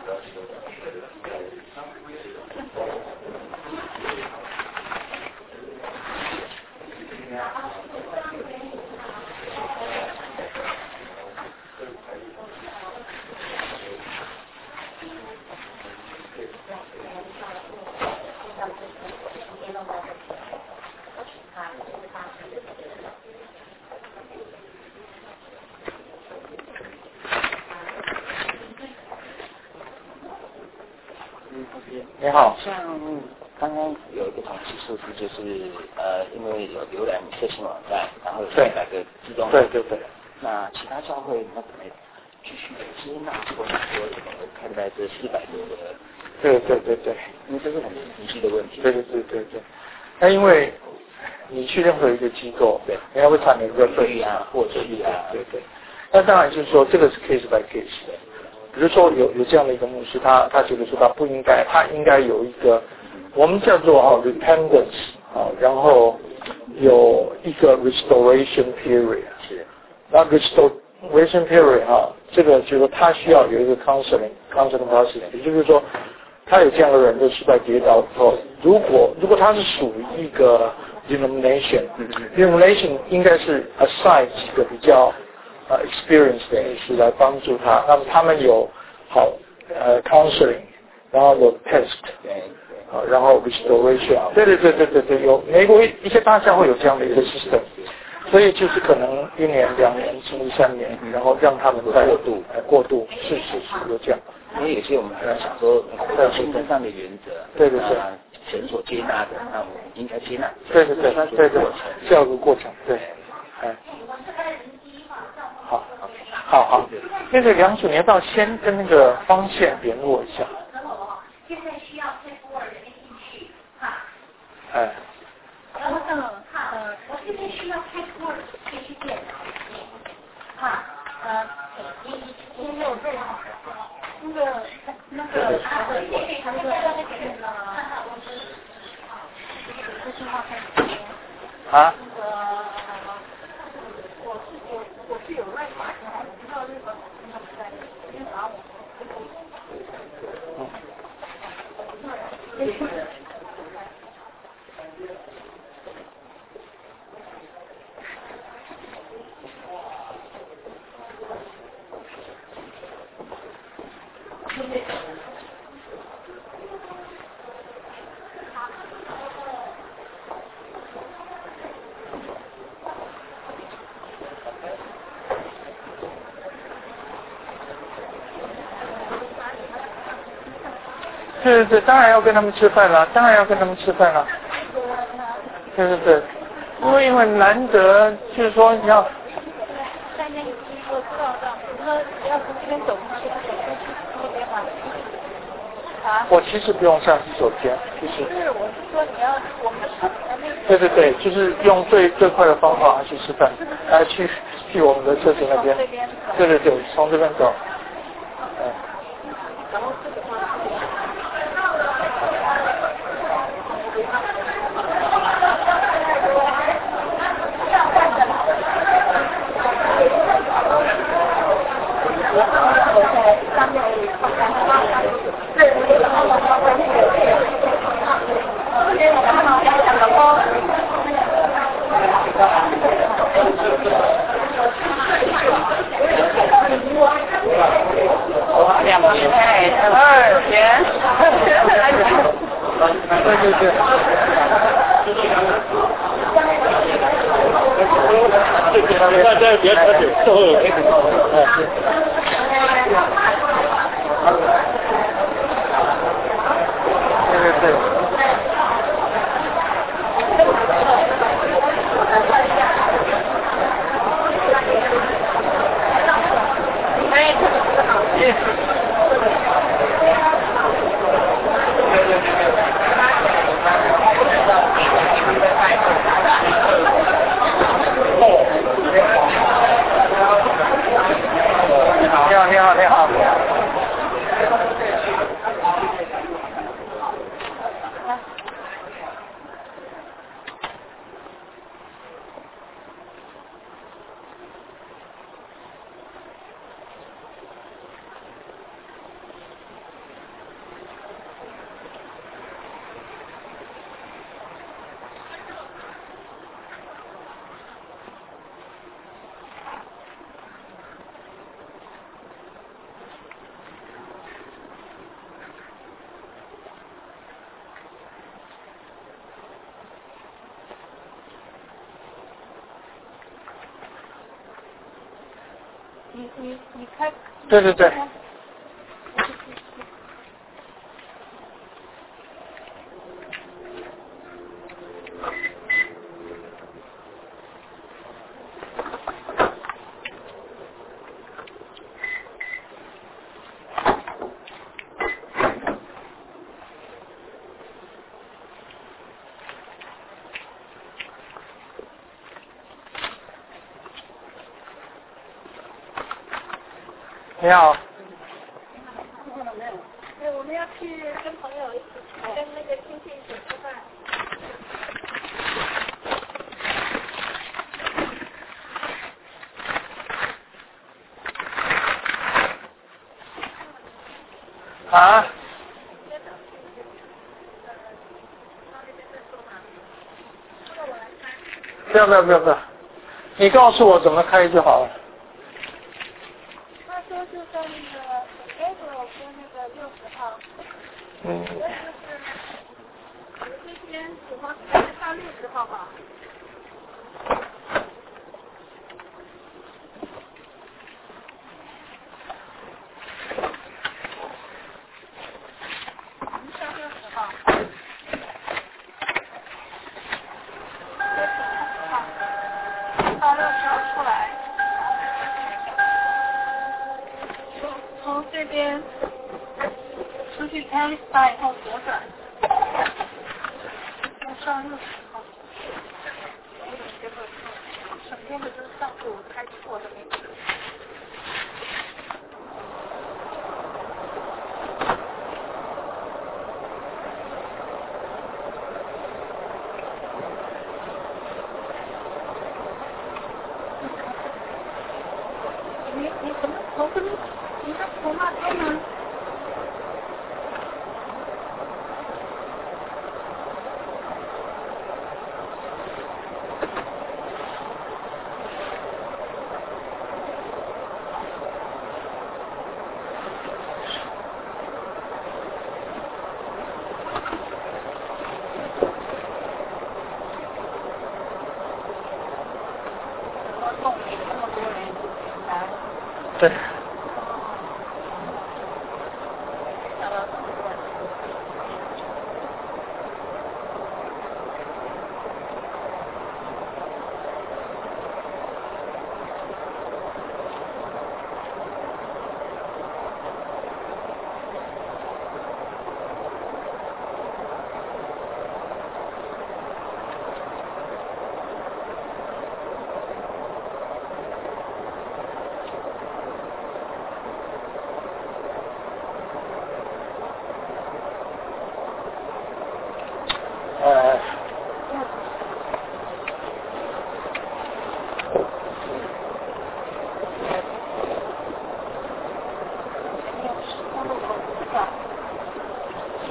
[SPEAKER 2] 你好，
[SPEAKER 7] 像刚刚有一个统计数字，就是呃，因为有浏览色情网站，然后有三百个自动，
[SPEAKER 2] 对对对。
[SPEAKER 7] 那其他教会那可能继续接纳，或者说怎么看待这四百多个？
[SPEAKER 2] 对对对对，
[SPEAKER 7] 因为这是很实际的问题。
[SPEAKER 2] 对对对对对。那因为你去任何一个机构，对，人家会查你的
[SPEAKER 7] 费率啊，或者率啊，
[SPEAKER 2] 对对。那当然就是说，这个是 case by case 的。比如说有有这样的一个牧师，他他觉得说他不应该，他应该有一个我们叫做啊 repentance 啊，然后有一个 restoration period，
[SPEAKER 7] 是，
[SPEAKER 2] 那 restoration period 啊，这个就是说他需要有一个 counseling counseling process， 也就是说他有这样的人就失败跌倒以后，如果如果他是属于一个 denomination， denomination 应该是 assign 几个比较呃 experience 的医师来帮助他，那么他们有好呃 counseling， 然后有 test， 啊，然后 restoration， 对对对对对对，有美国一些大教会有这样的一个 system， 所以就是可能一年、两年甚至三年，然后让他们再过渡，呃过渡，是是是有这样。
[SPEAKER 7] 因为有些我们还想说，精神上的原则，
[SPEAKER 2] 对对对，
[SPEAKER 7] 神所接纳的，那我们应该接纳。
[SPEAKER 2] 对对对对对，这样一个过程，对，哎。好，好好，那个梁主，你要不要先跟那个方线联络一下？
[SPEAKER 1] 现在需要推波尔的进去，哈。
[SPEAKER 2] 哎。
[SPEAKER 1] 然后呢，呃，我现在需要开波尔进去电脑，哈，呃，你你你有这个那个那个啊，对对对，他们说那个这句话开始。
[SPEAKER 2] 啊？
[SPEAKER 1] 那个我是我我是有外码的，我不知道那个他们在，因为早上我。
[SPEAKER 2] 对对对，当然要跟他们吃饭了，当然要跟他们吃饭了。对对对，因为因为难得就是说你要。
[SPEAKER 6] 在那个我知道的，你说要从这边走过去，走过去那边嘛。啊？
[SPEAKER 2] 我其实不用上洗手间，就是。
[SPEAKER 6] 是，我是说你要我们吃的那个。
[SPEAKER 2] 对对对，就是用最最快的方法去吃饭，来去去我们的厕所那边。对对对，从这边走。嗯。
[SPEAKER 6] 然后这个话。
[SPEAKER 1] 两边哎，
[SPEAKER 2] 二
[SPEAKER 1] 钱，
[SPEAKER 2] 对对对。大家别喝酒，最后有这个。对对对。你好，你好，你好。
[SPEAKER 6] 你你你开。
[SPEAKER 2] 对对对。你好。
[SPEAKER 6] 对，我们要去跟朋友一起，跟那个亲戚一起吃饭。
[SPEAKER 2] 啊？不要不要不要不要，你告诉我怎么开就好了。
[SPEAKER 6] 他说就在那个 April 跟那个六十号。
[SPEAKER 2] 嗯。
[SPEAKER 6] 我就是我这边喜欢开到六十号吧。上六十号。到六十号出来。从这边出去开发以后左转，要上六十号。结果省电的就是上次我开错的那个。你你怎么从这边？你是从那边吗？
[SPEAKER 2] 对。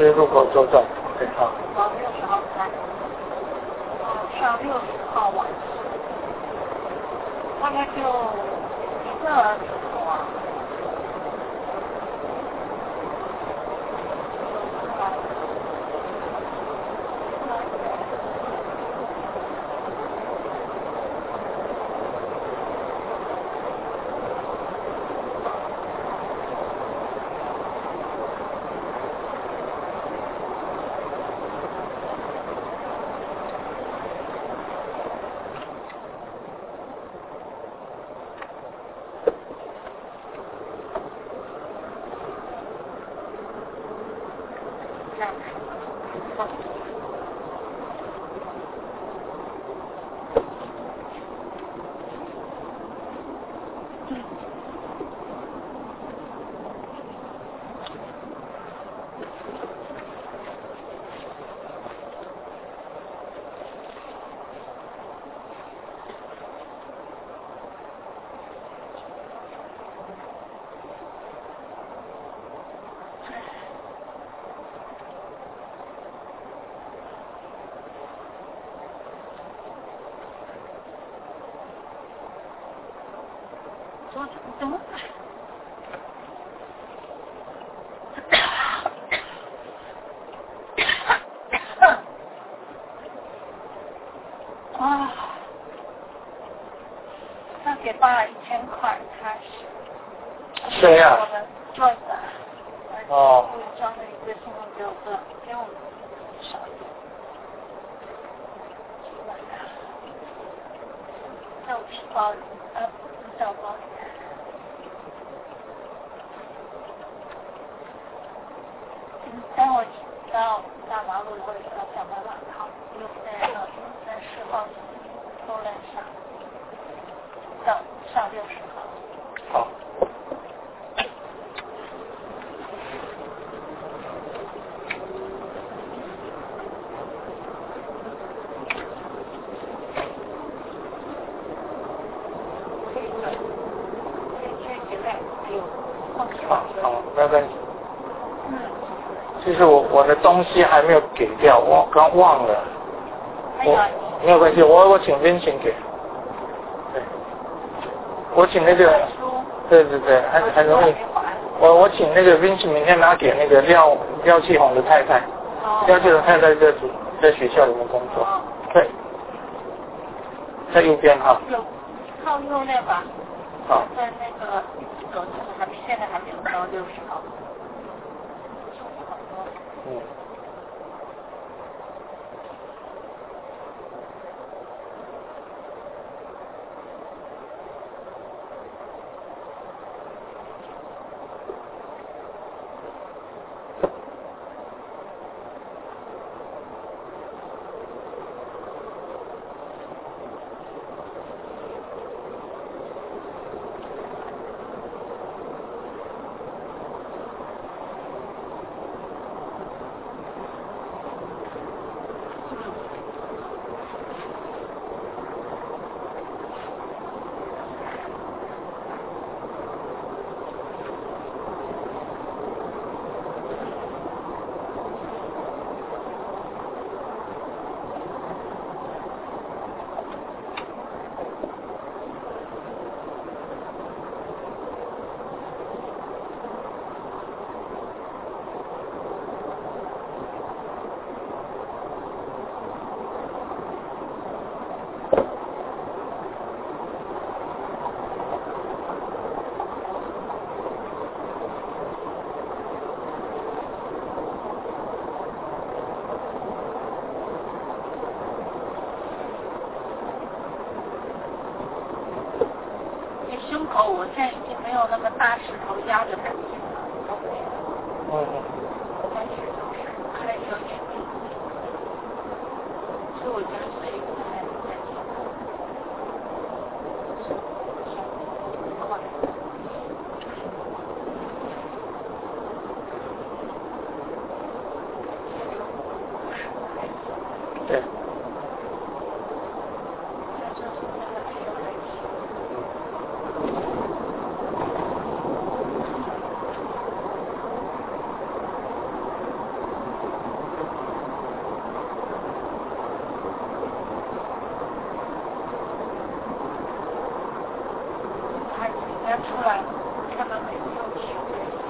[SPEAKER 2] 是入口周转。对，好。
[SPEAKER 6] 往六十号开，上六十号晚，大概就一个左右啊。怎么？啊！那给爸一千块开始。
[SPEAKER 2] 谁呀？
[SPEAKER 6] 我的做的。
[SPEAKER 2] 哦。
[SPEAKER 6] 我装了一个信用给我哥，给我们少一点。在我皮包里，呃，不在我包里。待会儿到大马路或者到小白马套，又在那在十号后来上到上六十号。
[SPEAKER 2] 好。好，好，没有关系。
[SPEAKER 6] 嗯。
[SPEAKER 2] 其实我我的东西还没有给掉，我刚忘了。我没有关系，我我请 Vincent 给。对。我请那个。对对对，还还容易。我我请那个 Vincent 明天拿给那个廖廖继红的太太。哦。廖继红太太在在学校里面工作。哦。对。在右边哈。
[SPEAKER 6] 有，靠右那把。
[SPEAKER 2] 好。
[SPEAKER 6] 在那个手机还没，现在还没有到六十号。
[SPEAKER 2] 嗯。
[SPEAKER 6] 我现在已经没有那么大石头压着感觉了，
[SPEAKER 2] 嗯嗯。
[SPEAKER 6] 但是就是还有点力，所以我觉得这一次还是在挺快。
[SPEAKER 2] 对。
[SPEAKER 6] 要出来，他们没有去。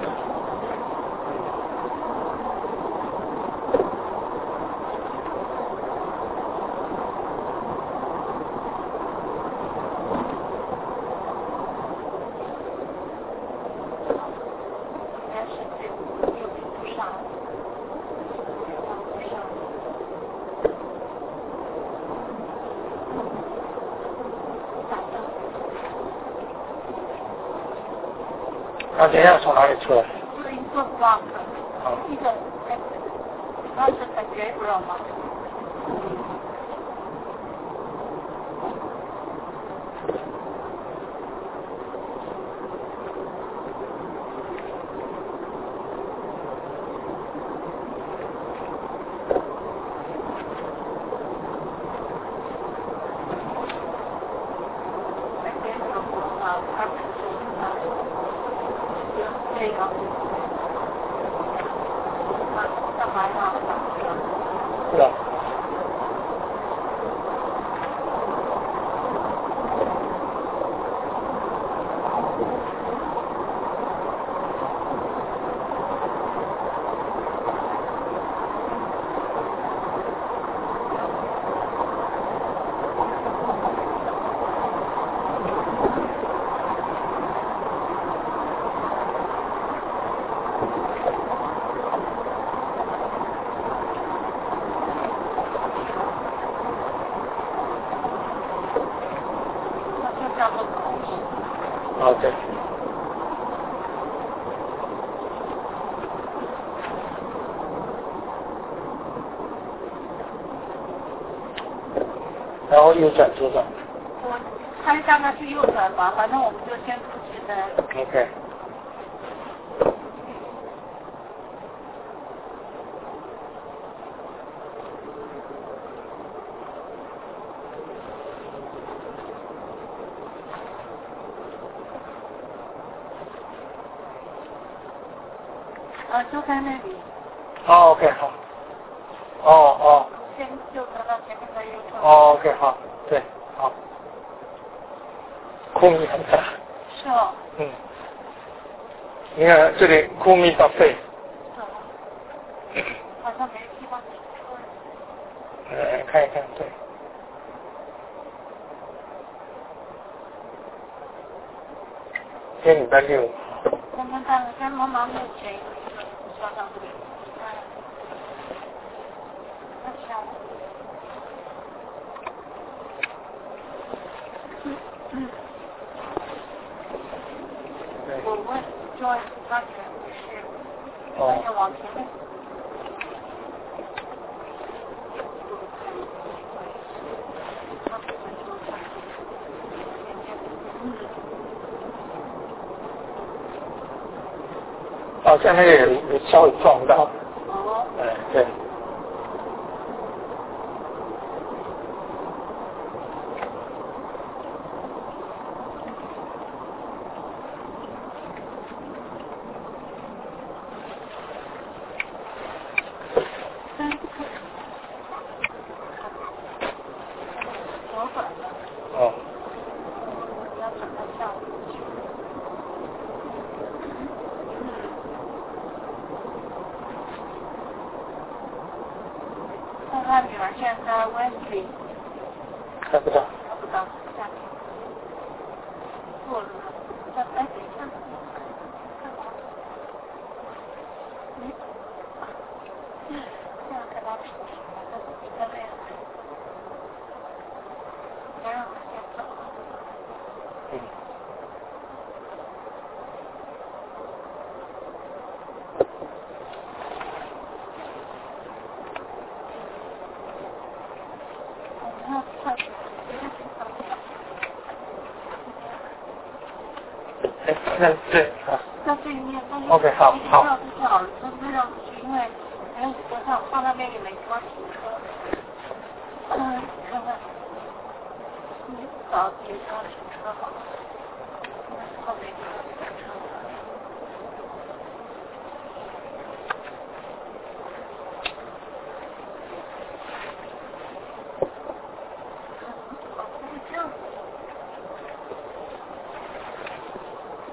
[SPEAKER 2] 那等一下从哪里出来？
[SPEAKER 6] 是一个 block， 一个那是 the Gabriel 吗？
[SPEAKER 2] 是的。OK。然后右转左转。
[SPEAKER 6] 我猜大概是右转吧，反正我们就先出去的。
[SPEAKER 2] OK。
[SPEAKER 6] 呃，就在那里。
[SPEAKER 2] 哦 ，OK， 好。哦哦。
[SPEAKER 6] 先右转到前面的右侧。
[SPEAKER 2] 哦 ，OK， 好，对，好。空密很大。
[SPEAKER 6] 是哦。
[SPEAKER 2] 嗯。你看这里空密到肺。
[SPEAKER 6] 是哦。好像没地方停车。
[SPEAKER 2] 呃，看一看，对。今天礼拜六。
[SPEAKER 6] 我们看在妈妈目前有一个小长腿，嗯，那小，嗯嗯，我问 Joyce， 他觉得不是，他就往前面。
[SPEAKER 2] 好像那个有有稍微撞到。
[SPEAKER 6] 哦。
[SPEAKER 2] 哎，对。哦。
[SPEAKER 6] 要转到下午去。看他女儿现在 Wesley。
[SPEAKER 2] 看不到。
[SPEAKER 6] 看不到，下面。坐着，在哎，等一下，看到。嗯。这样看到平平的，但是你在那样。要让他先走。
[SPEAKER 2] 嗯。
[SPEAKER 6] 那他，
[SPEAKER 2] 哎，那对啊。
[SPEAKER 6] 在对面，但是
[SPEAKER 2] OK， 好好。
[SPEAKER 6] 绕出去好了，真的绕出去，因为还有车上放那边也没地方停车。嗯，看看，你找自己地方停车好了，后面地方停车。这样子。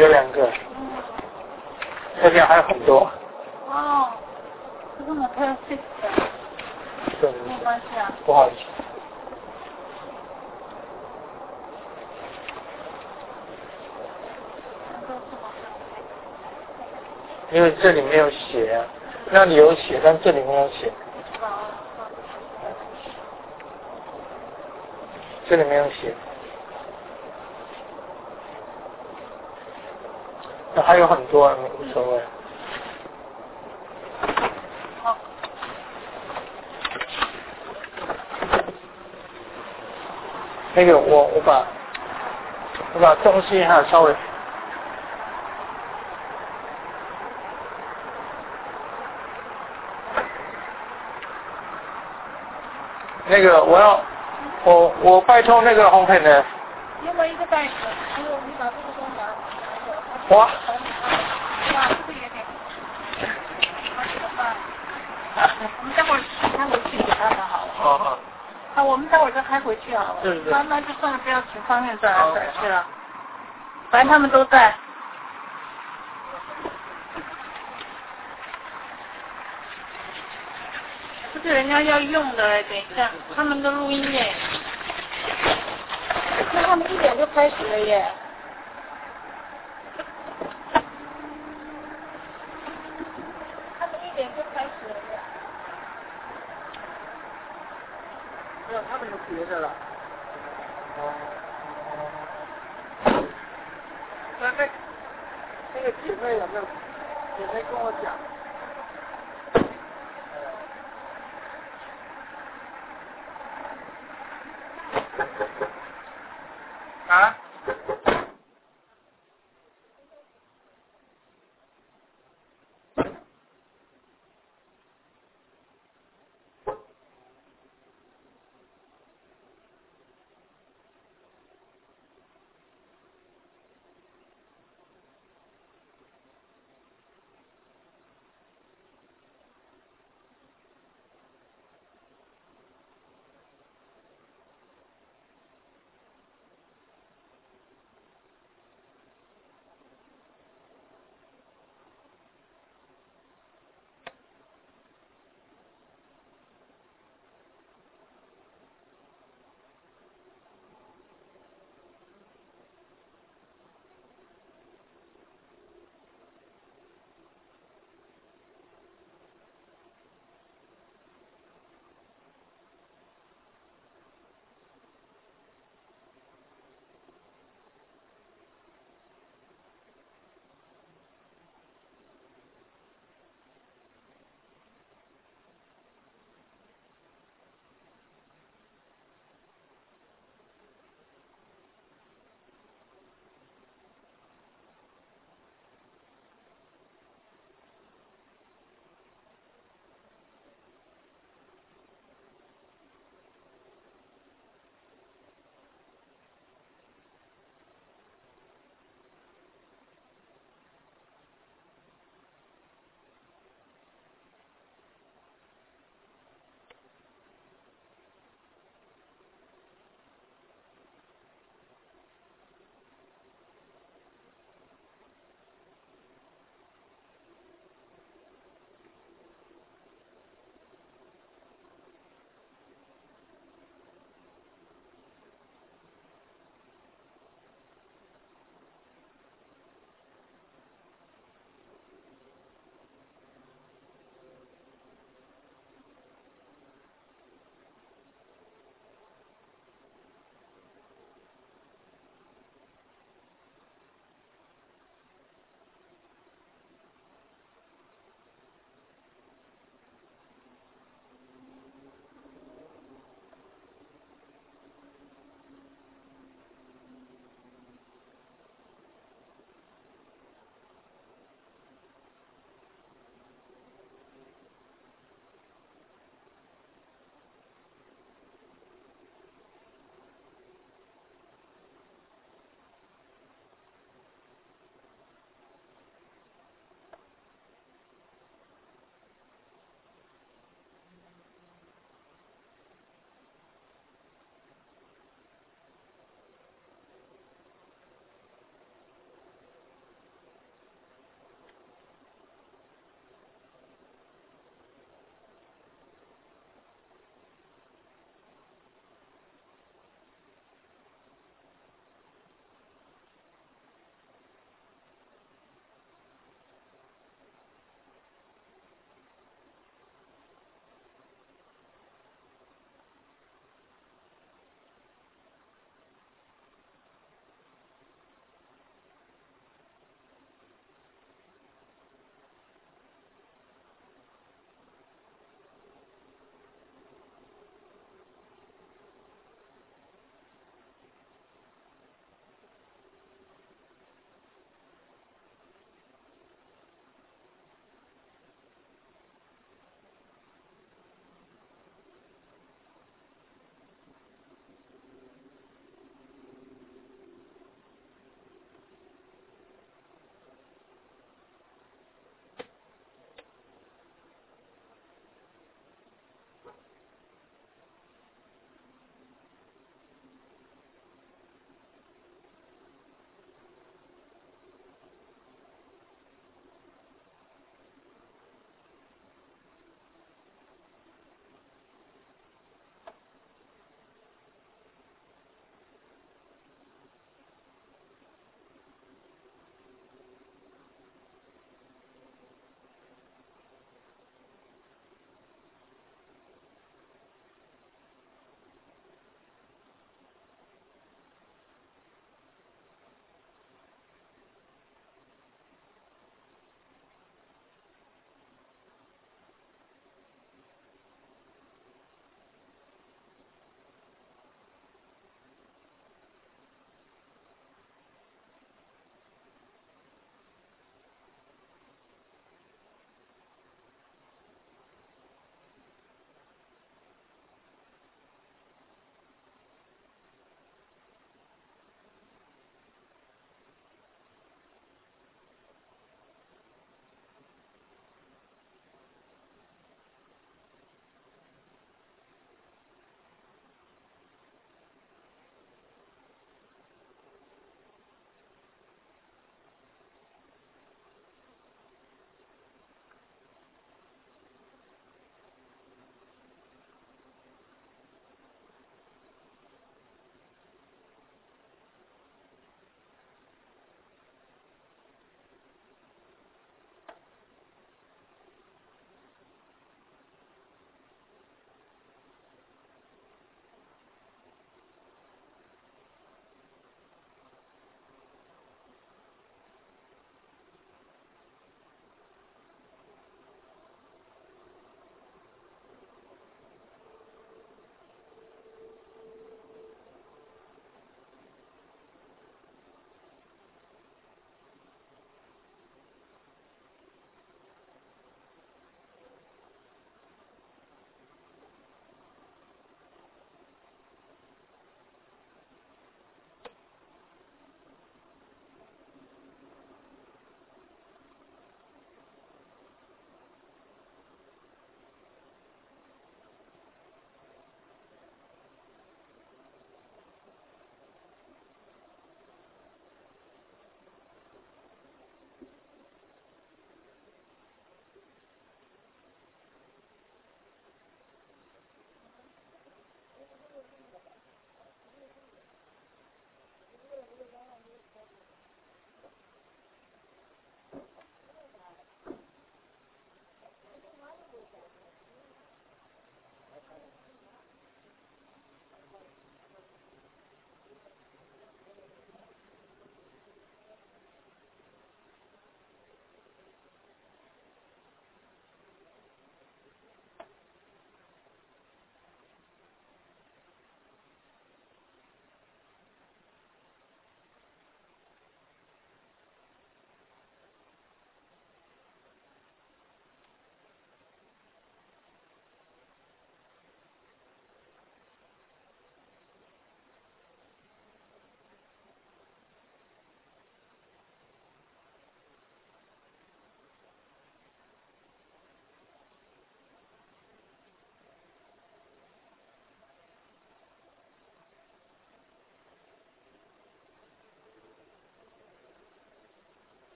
[SPEAKER 2] 有两个，这边还有很多。
[SPEAKER 6] 哦，这个 Motel Six 的，
[SPEAKER 2] 对，
[SPEAKER 6] 没关系啊。
[SPEAKER 2] 不好意思。因为这里没有写啊，那里有写，但这里没有写。这里没有写。那还有很多啊，无所谓。
[SPEAKER 6] 好。
[SPEAKER 2] 那个我我把我把东西哈稍微。那个我要我我拜托那个红粉的。
[SPEAKER 6] 另外一个袋子，还有你把这个给我拿。
[SPEAKER 2] 哇。
[SPEAKER 6] 哇，这个也给。好，怎么办？我们待会儿开回去给他们好了。
[SPEAKER 2] 好好。
[SPEAKER 6] 啊，我们待会儿再开回去好了。
[SPEAKER 2] 对对。
[SPEAKER 6] 那那就算了，不要请方面再来展示了。反正他们都在。这是人家要用的，等一下，他们的录音耶。那他们一点就开始了耶。他们一点就开始了耶。
[SPEAKER 2] 没有，他们有别的了。那那那个姐妹有没有？姐妹跟我讲。啊？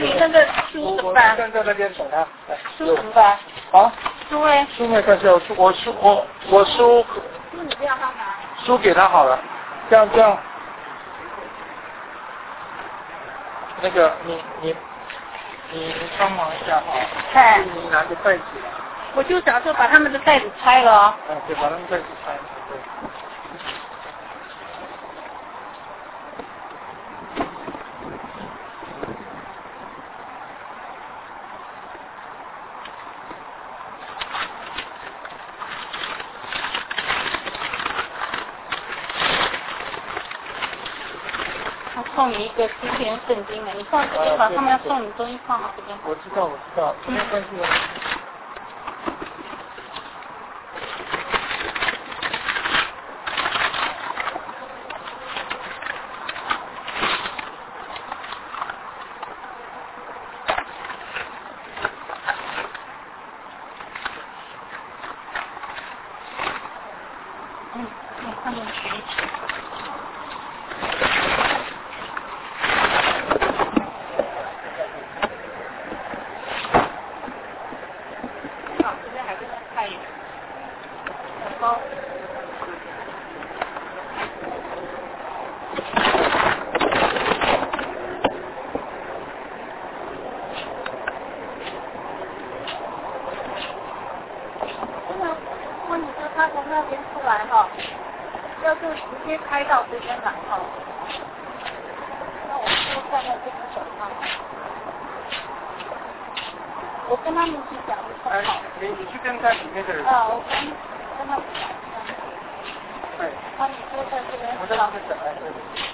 [SPEAKER 6] 你那个书怎么办？
[SPEAKER 2] 站在那边等他。
[SPEAKER 6] 书怎么办？
[SPEAKER 2] 啊？
[SPEAKER 6] 书哎。
[SPEAKER 2] 书没关系，我书我书我我书。
[SPEAKER 6] 书你不要帮忙。
[SPEAKER 2] 书给他好了，这样这样。那个你你你帮忙一下哈。
[SPEAKER 6] 哎。
[SPEAKER 2] 你拿个袋子。
[SPEAKER 6] 我就想说把他们的袋子拆了哦。
[SPEAKER 2] 嗯，对，把他们袋子拆了，对。
[SPEAKER 6] 他送你一个诗篇圣经的，你放这边吧，他们要送你东西放到这边。
[SPEAKER 2] 我知道，我知道，没有关系的。
[SPEAKER 6] 嗯，你看见学习。直接开到这边来哈，那我就站在这个手上。我跟他们去讲就很好。
[SPEAKER 2] 你你去跟他里面的人。
[SPEAKER 6] 啊，我跟跟他们讲一下。
[SPEAKER 2] 对。
[SPEAKER 6] 他们就在这边。
[SPEAKER 2] 我在这边等。哎，对。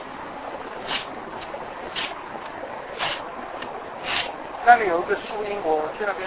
[SPEAKER 2] 那里有一个树荫，我去那边。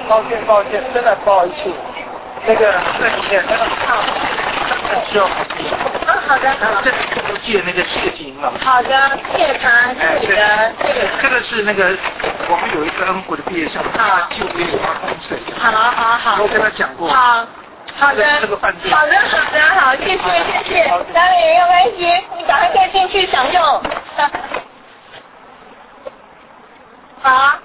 [SPEAKER 2] 抱歉抱歉，真的不好意思，那个这里面那个好，需要
[SPEAKER 6] 啊，好的。
[SPEAKER 2] 这里都记得那个谢景老师。
[SPEAKER 6] 好的，谢谢他，谢谢的。
[SPEAKER 2] 这个这个是那个我们有一个恩国的毕业生，他就业有他风水。
[SPEAKER 6] 好好好。
[SPEAKER 2] 我跟他讲过。
[SPEAKER 6] 好。好的，
[SPEAKER 2] 这个饭店。
[SPEAKER 6] 好的，好的，好，谢谢，谢谢。当然没有关系，你赶快再进去享用。好。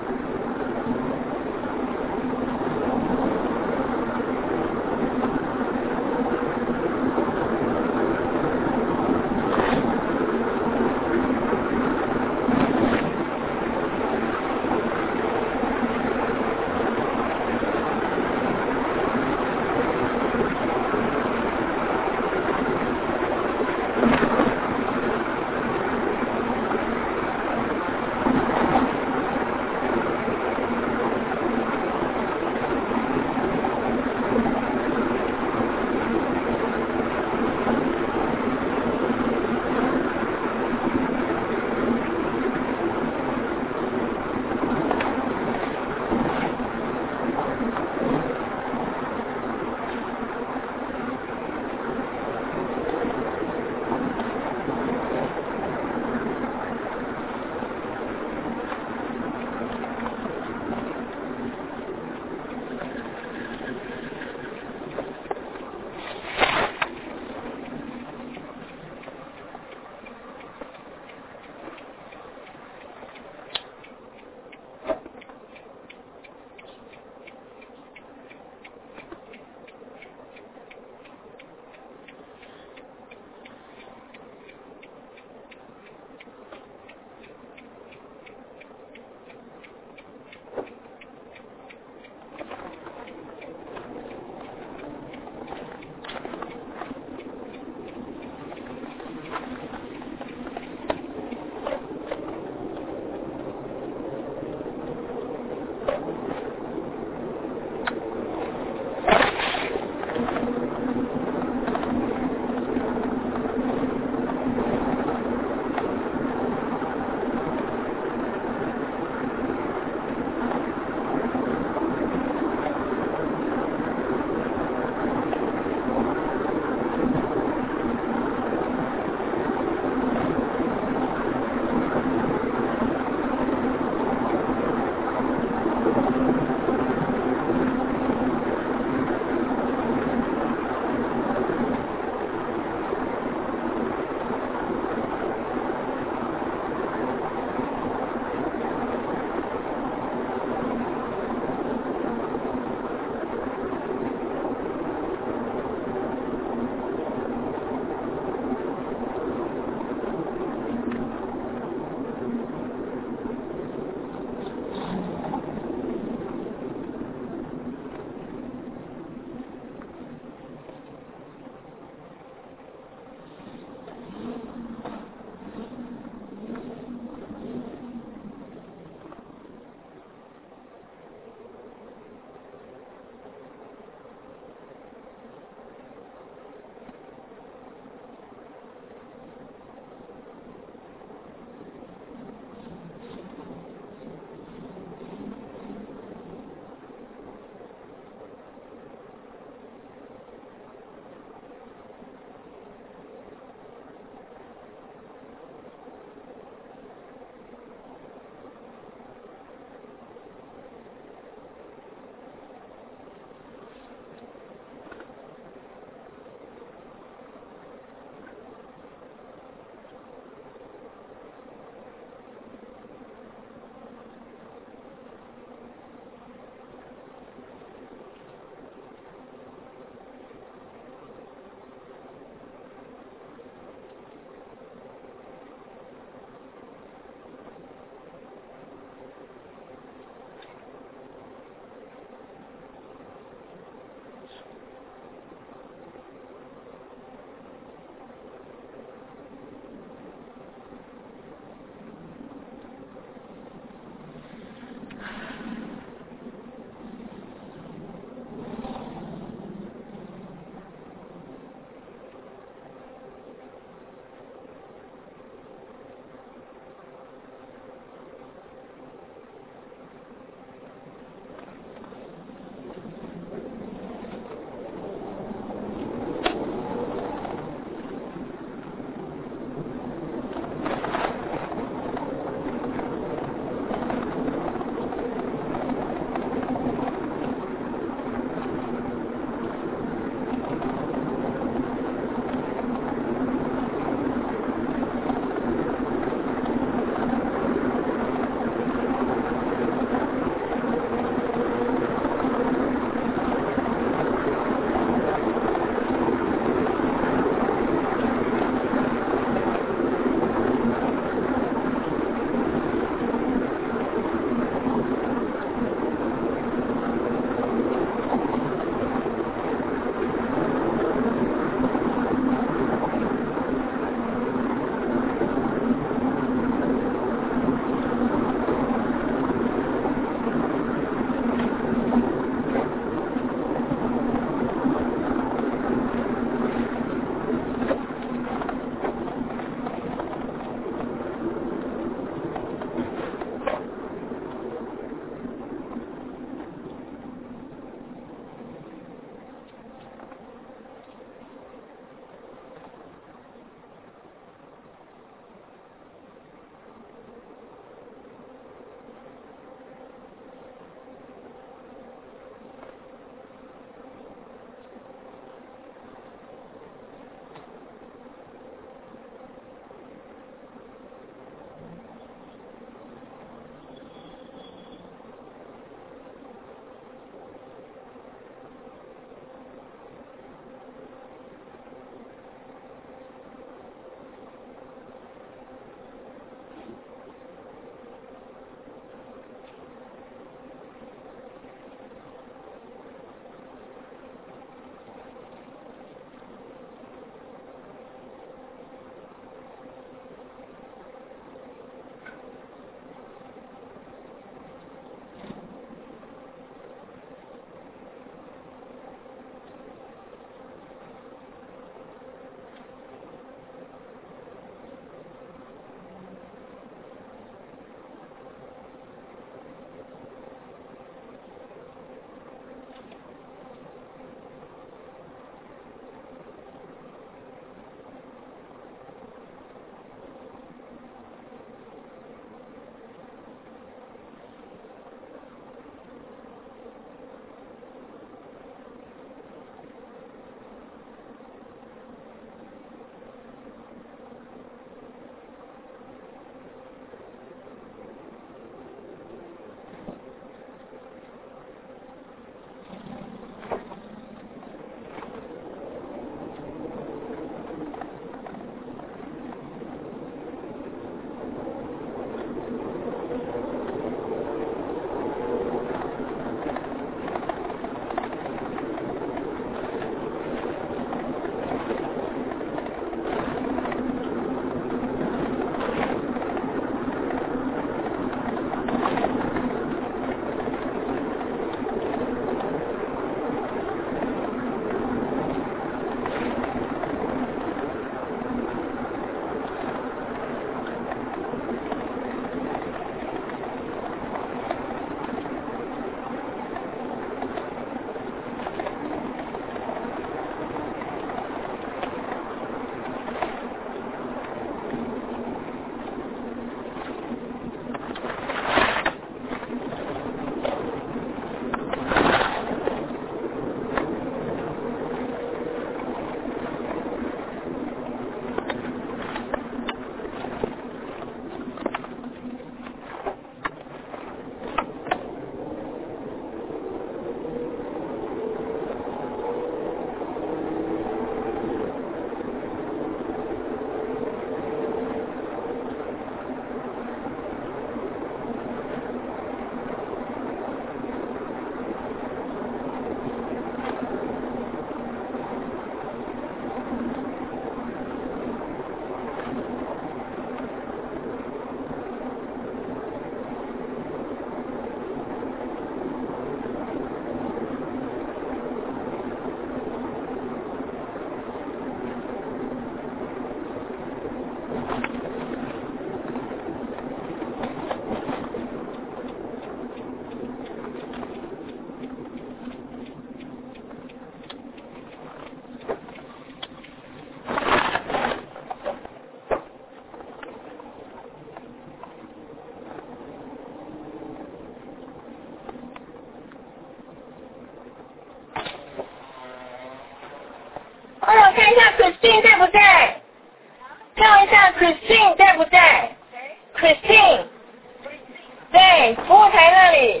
[SPEAKER 1] 看一下 Christine 对不对？叫一下 Christine 对不对 ？Christine， 对，服务台那里。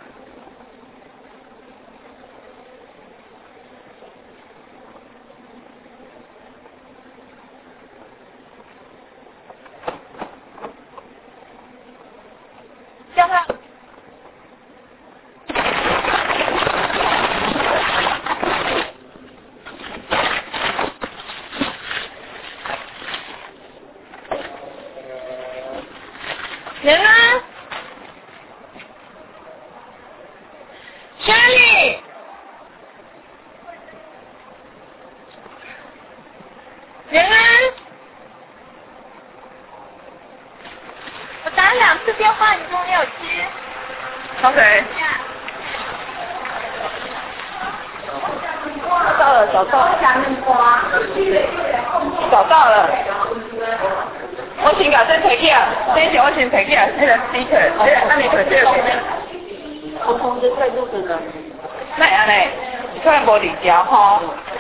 [SPEAKER 1] 叫他。人呢 ？Shirley， 人呢？我打了两次电话，你都没有接。OK。到了，找到了。找到了。我先甲先摕起啊，先是我先摕起啊，那个 speaker， 那个按你摕这个。我通知快录的了。那安尼，突然无离调吼。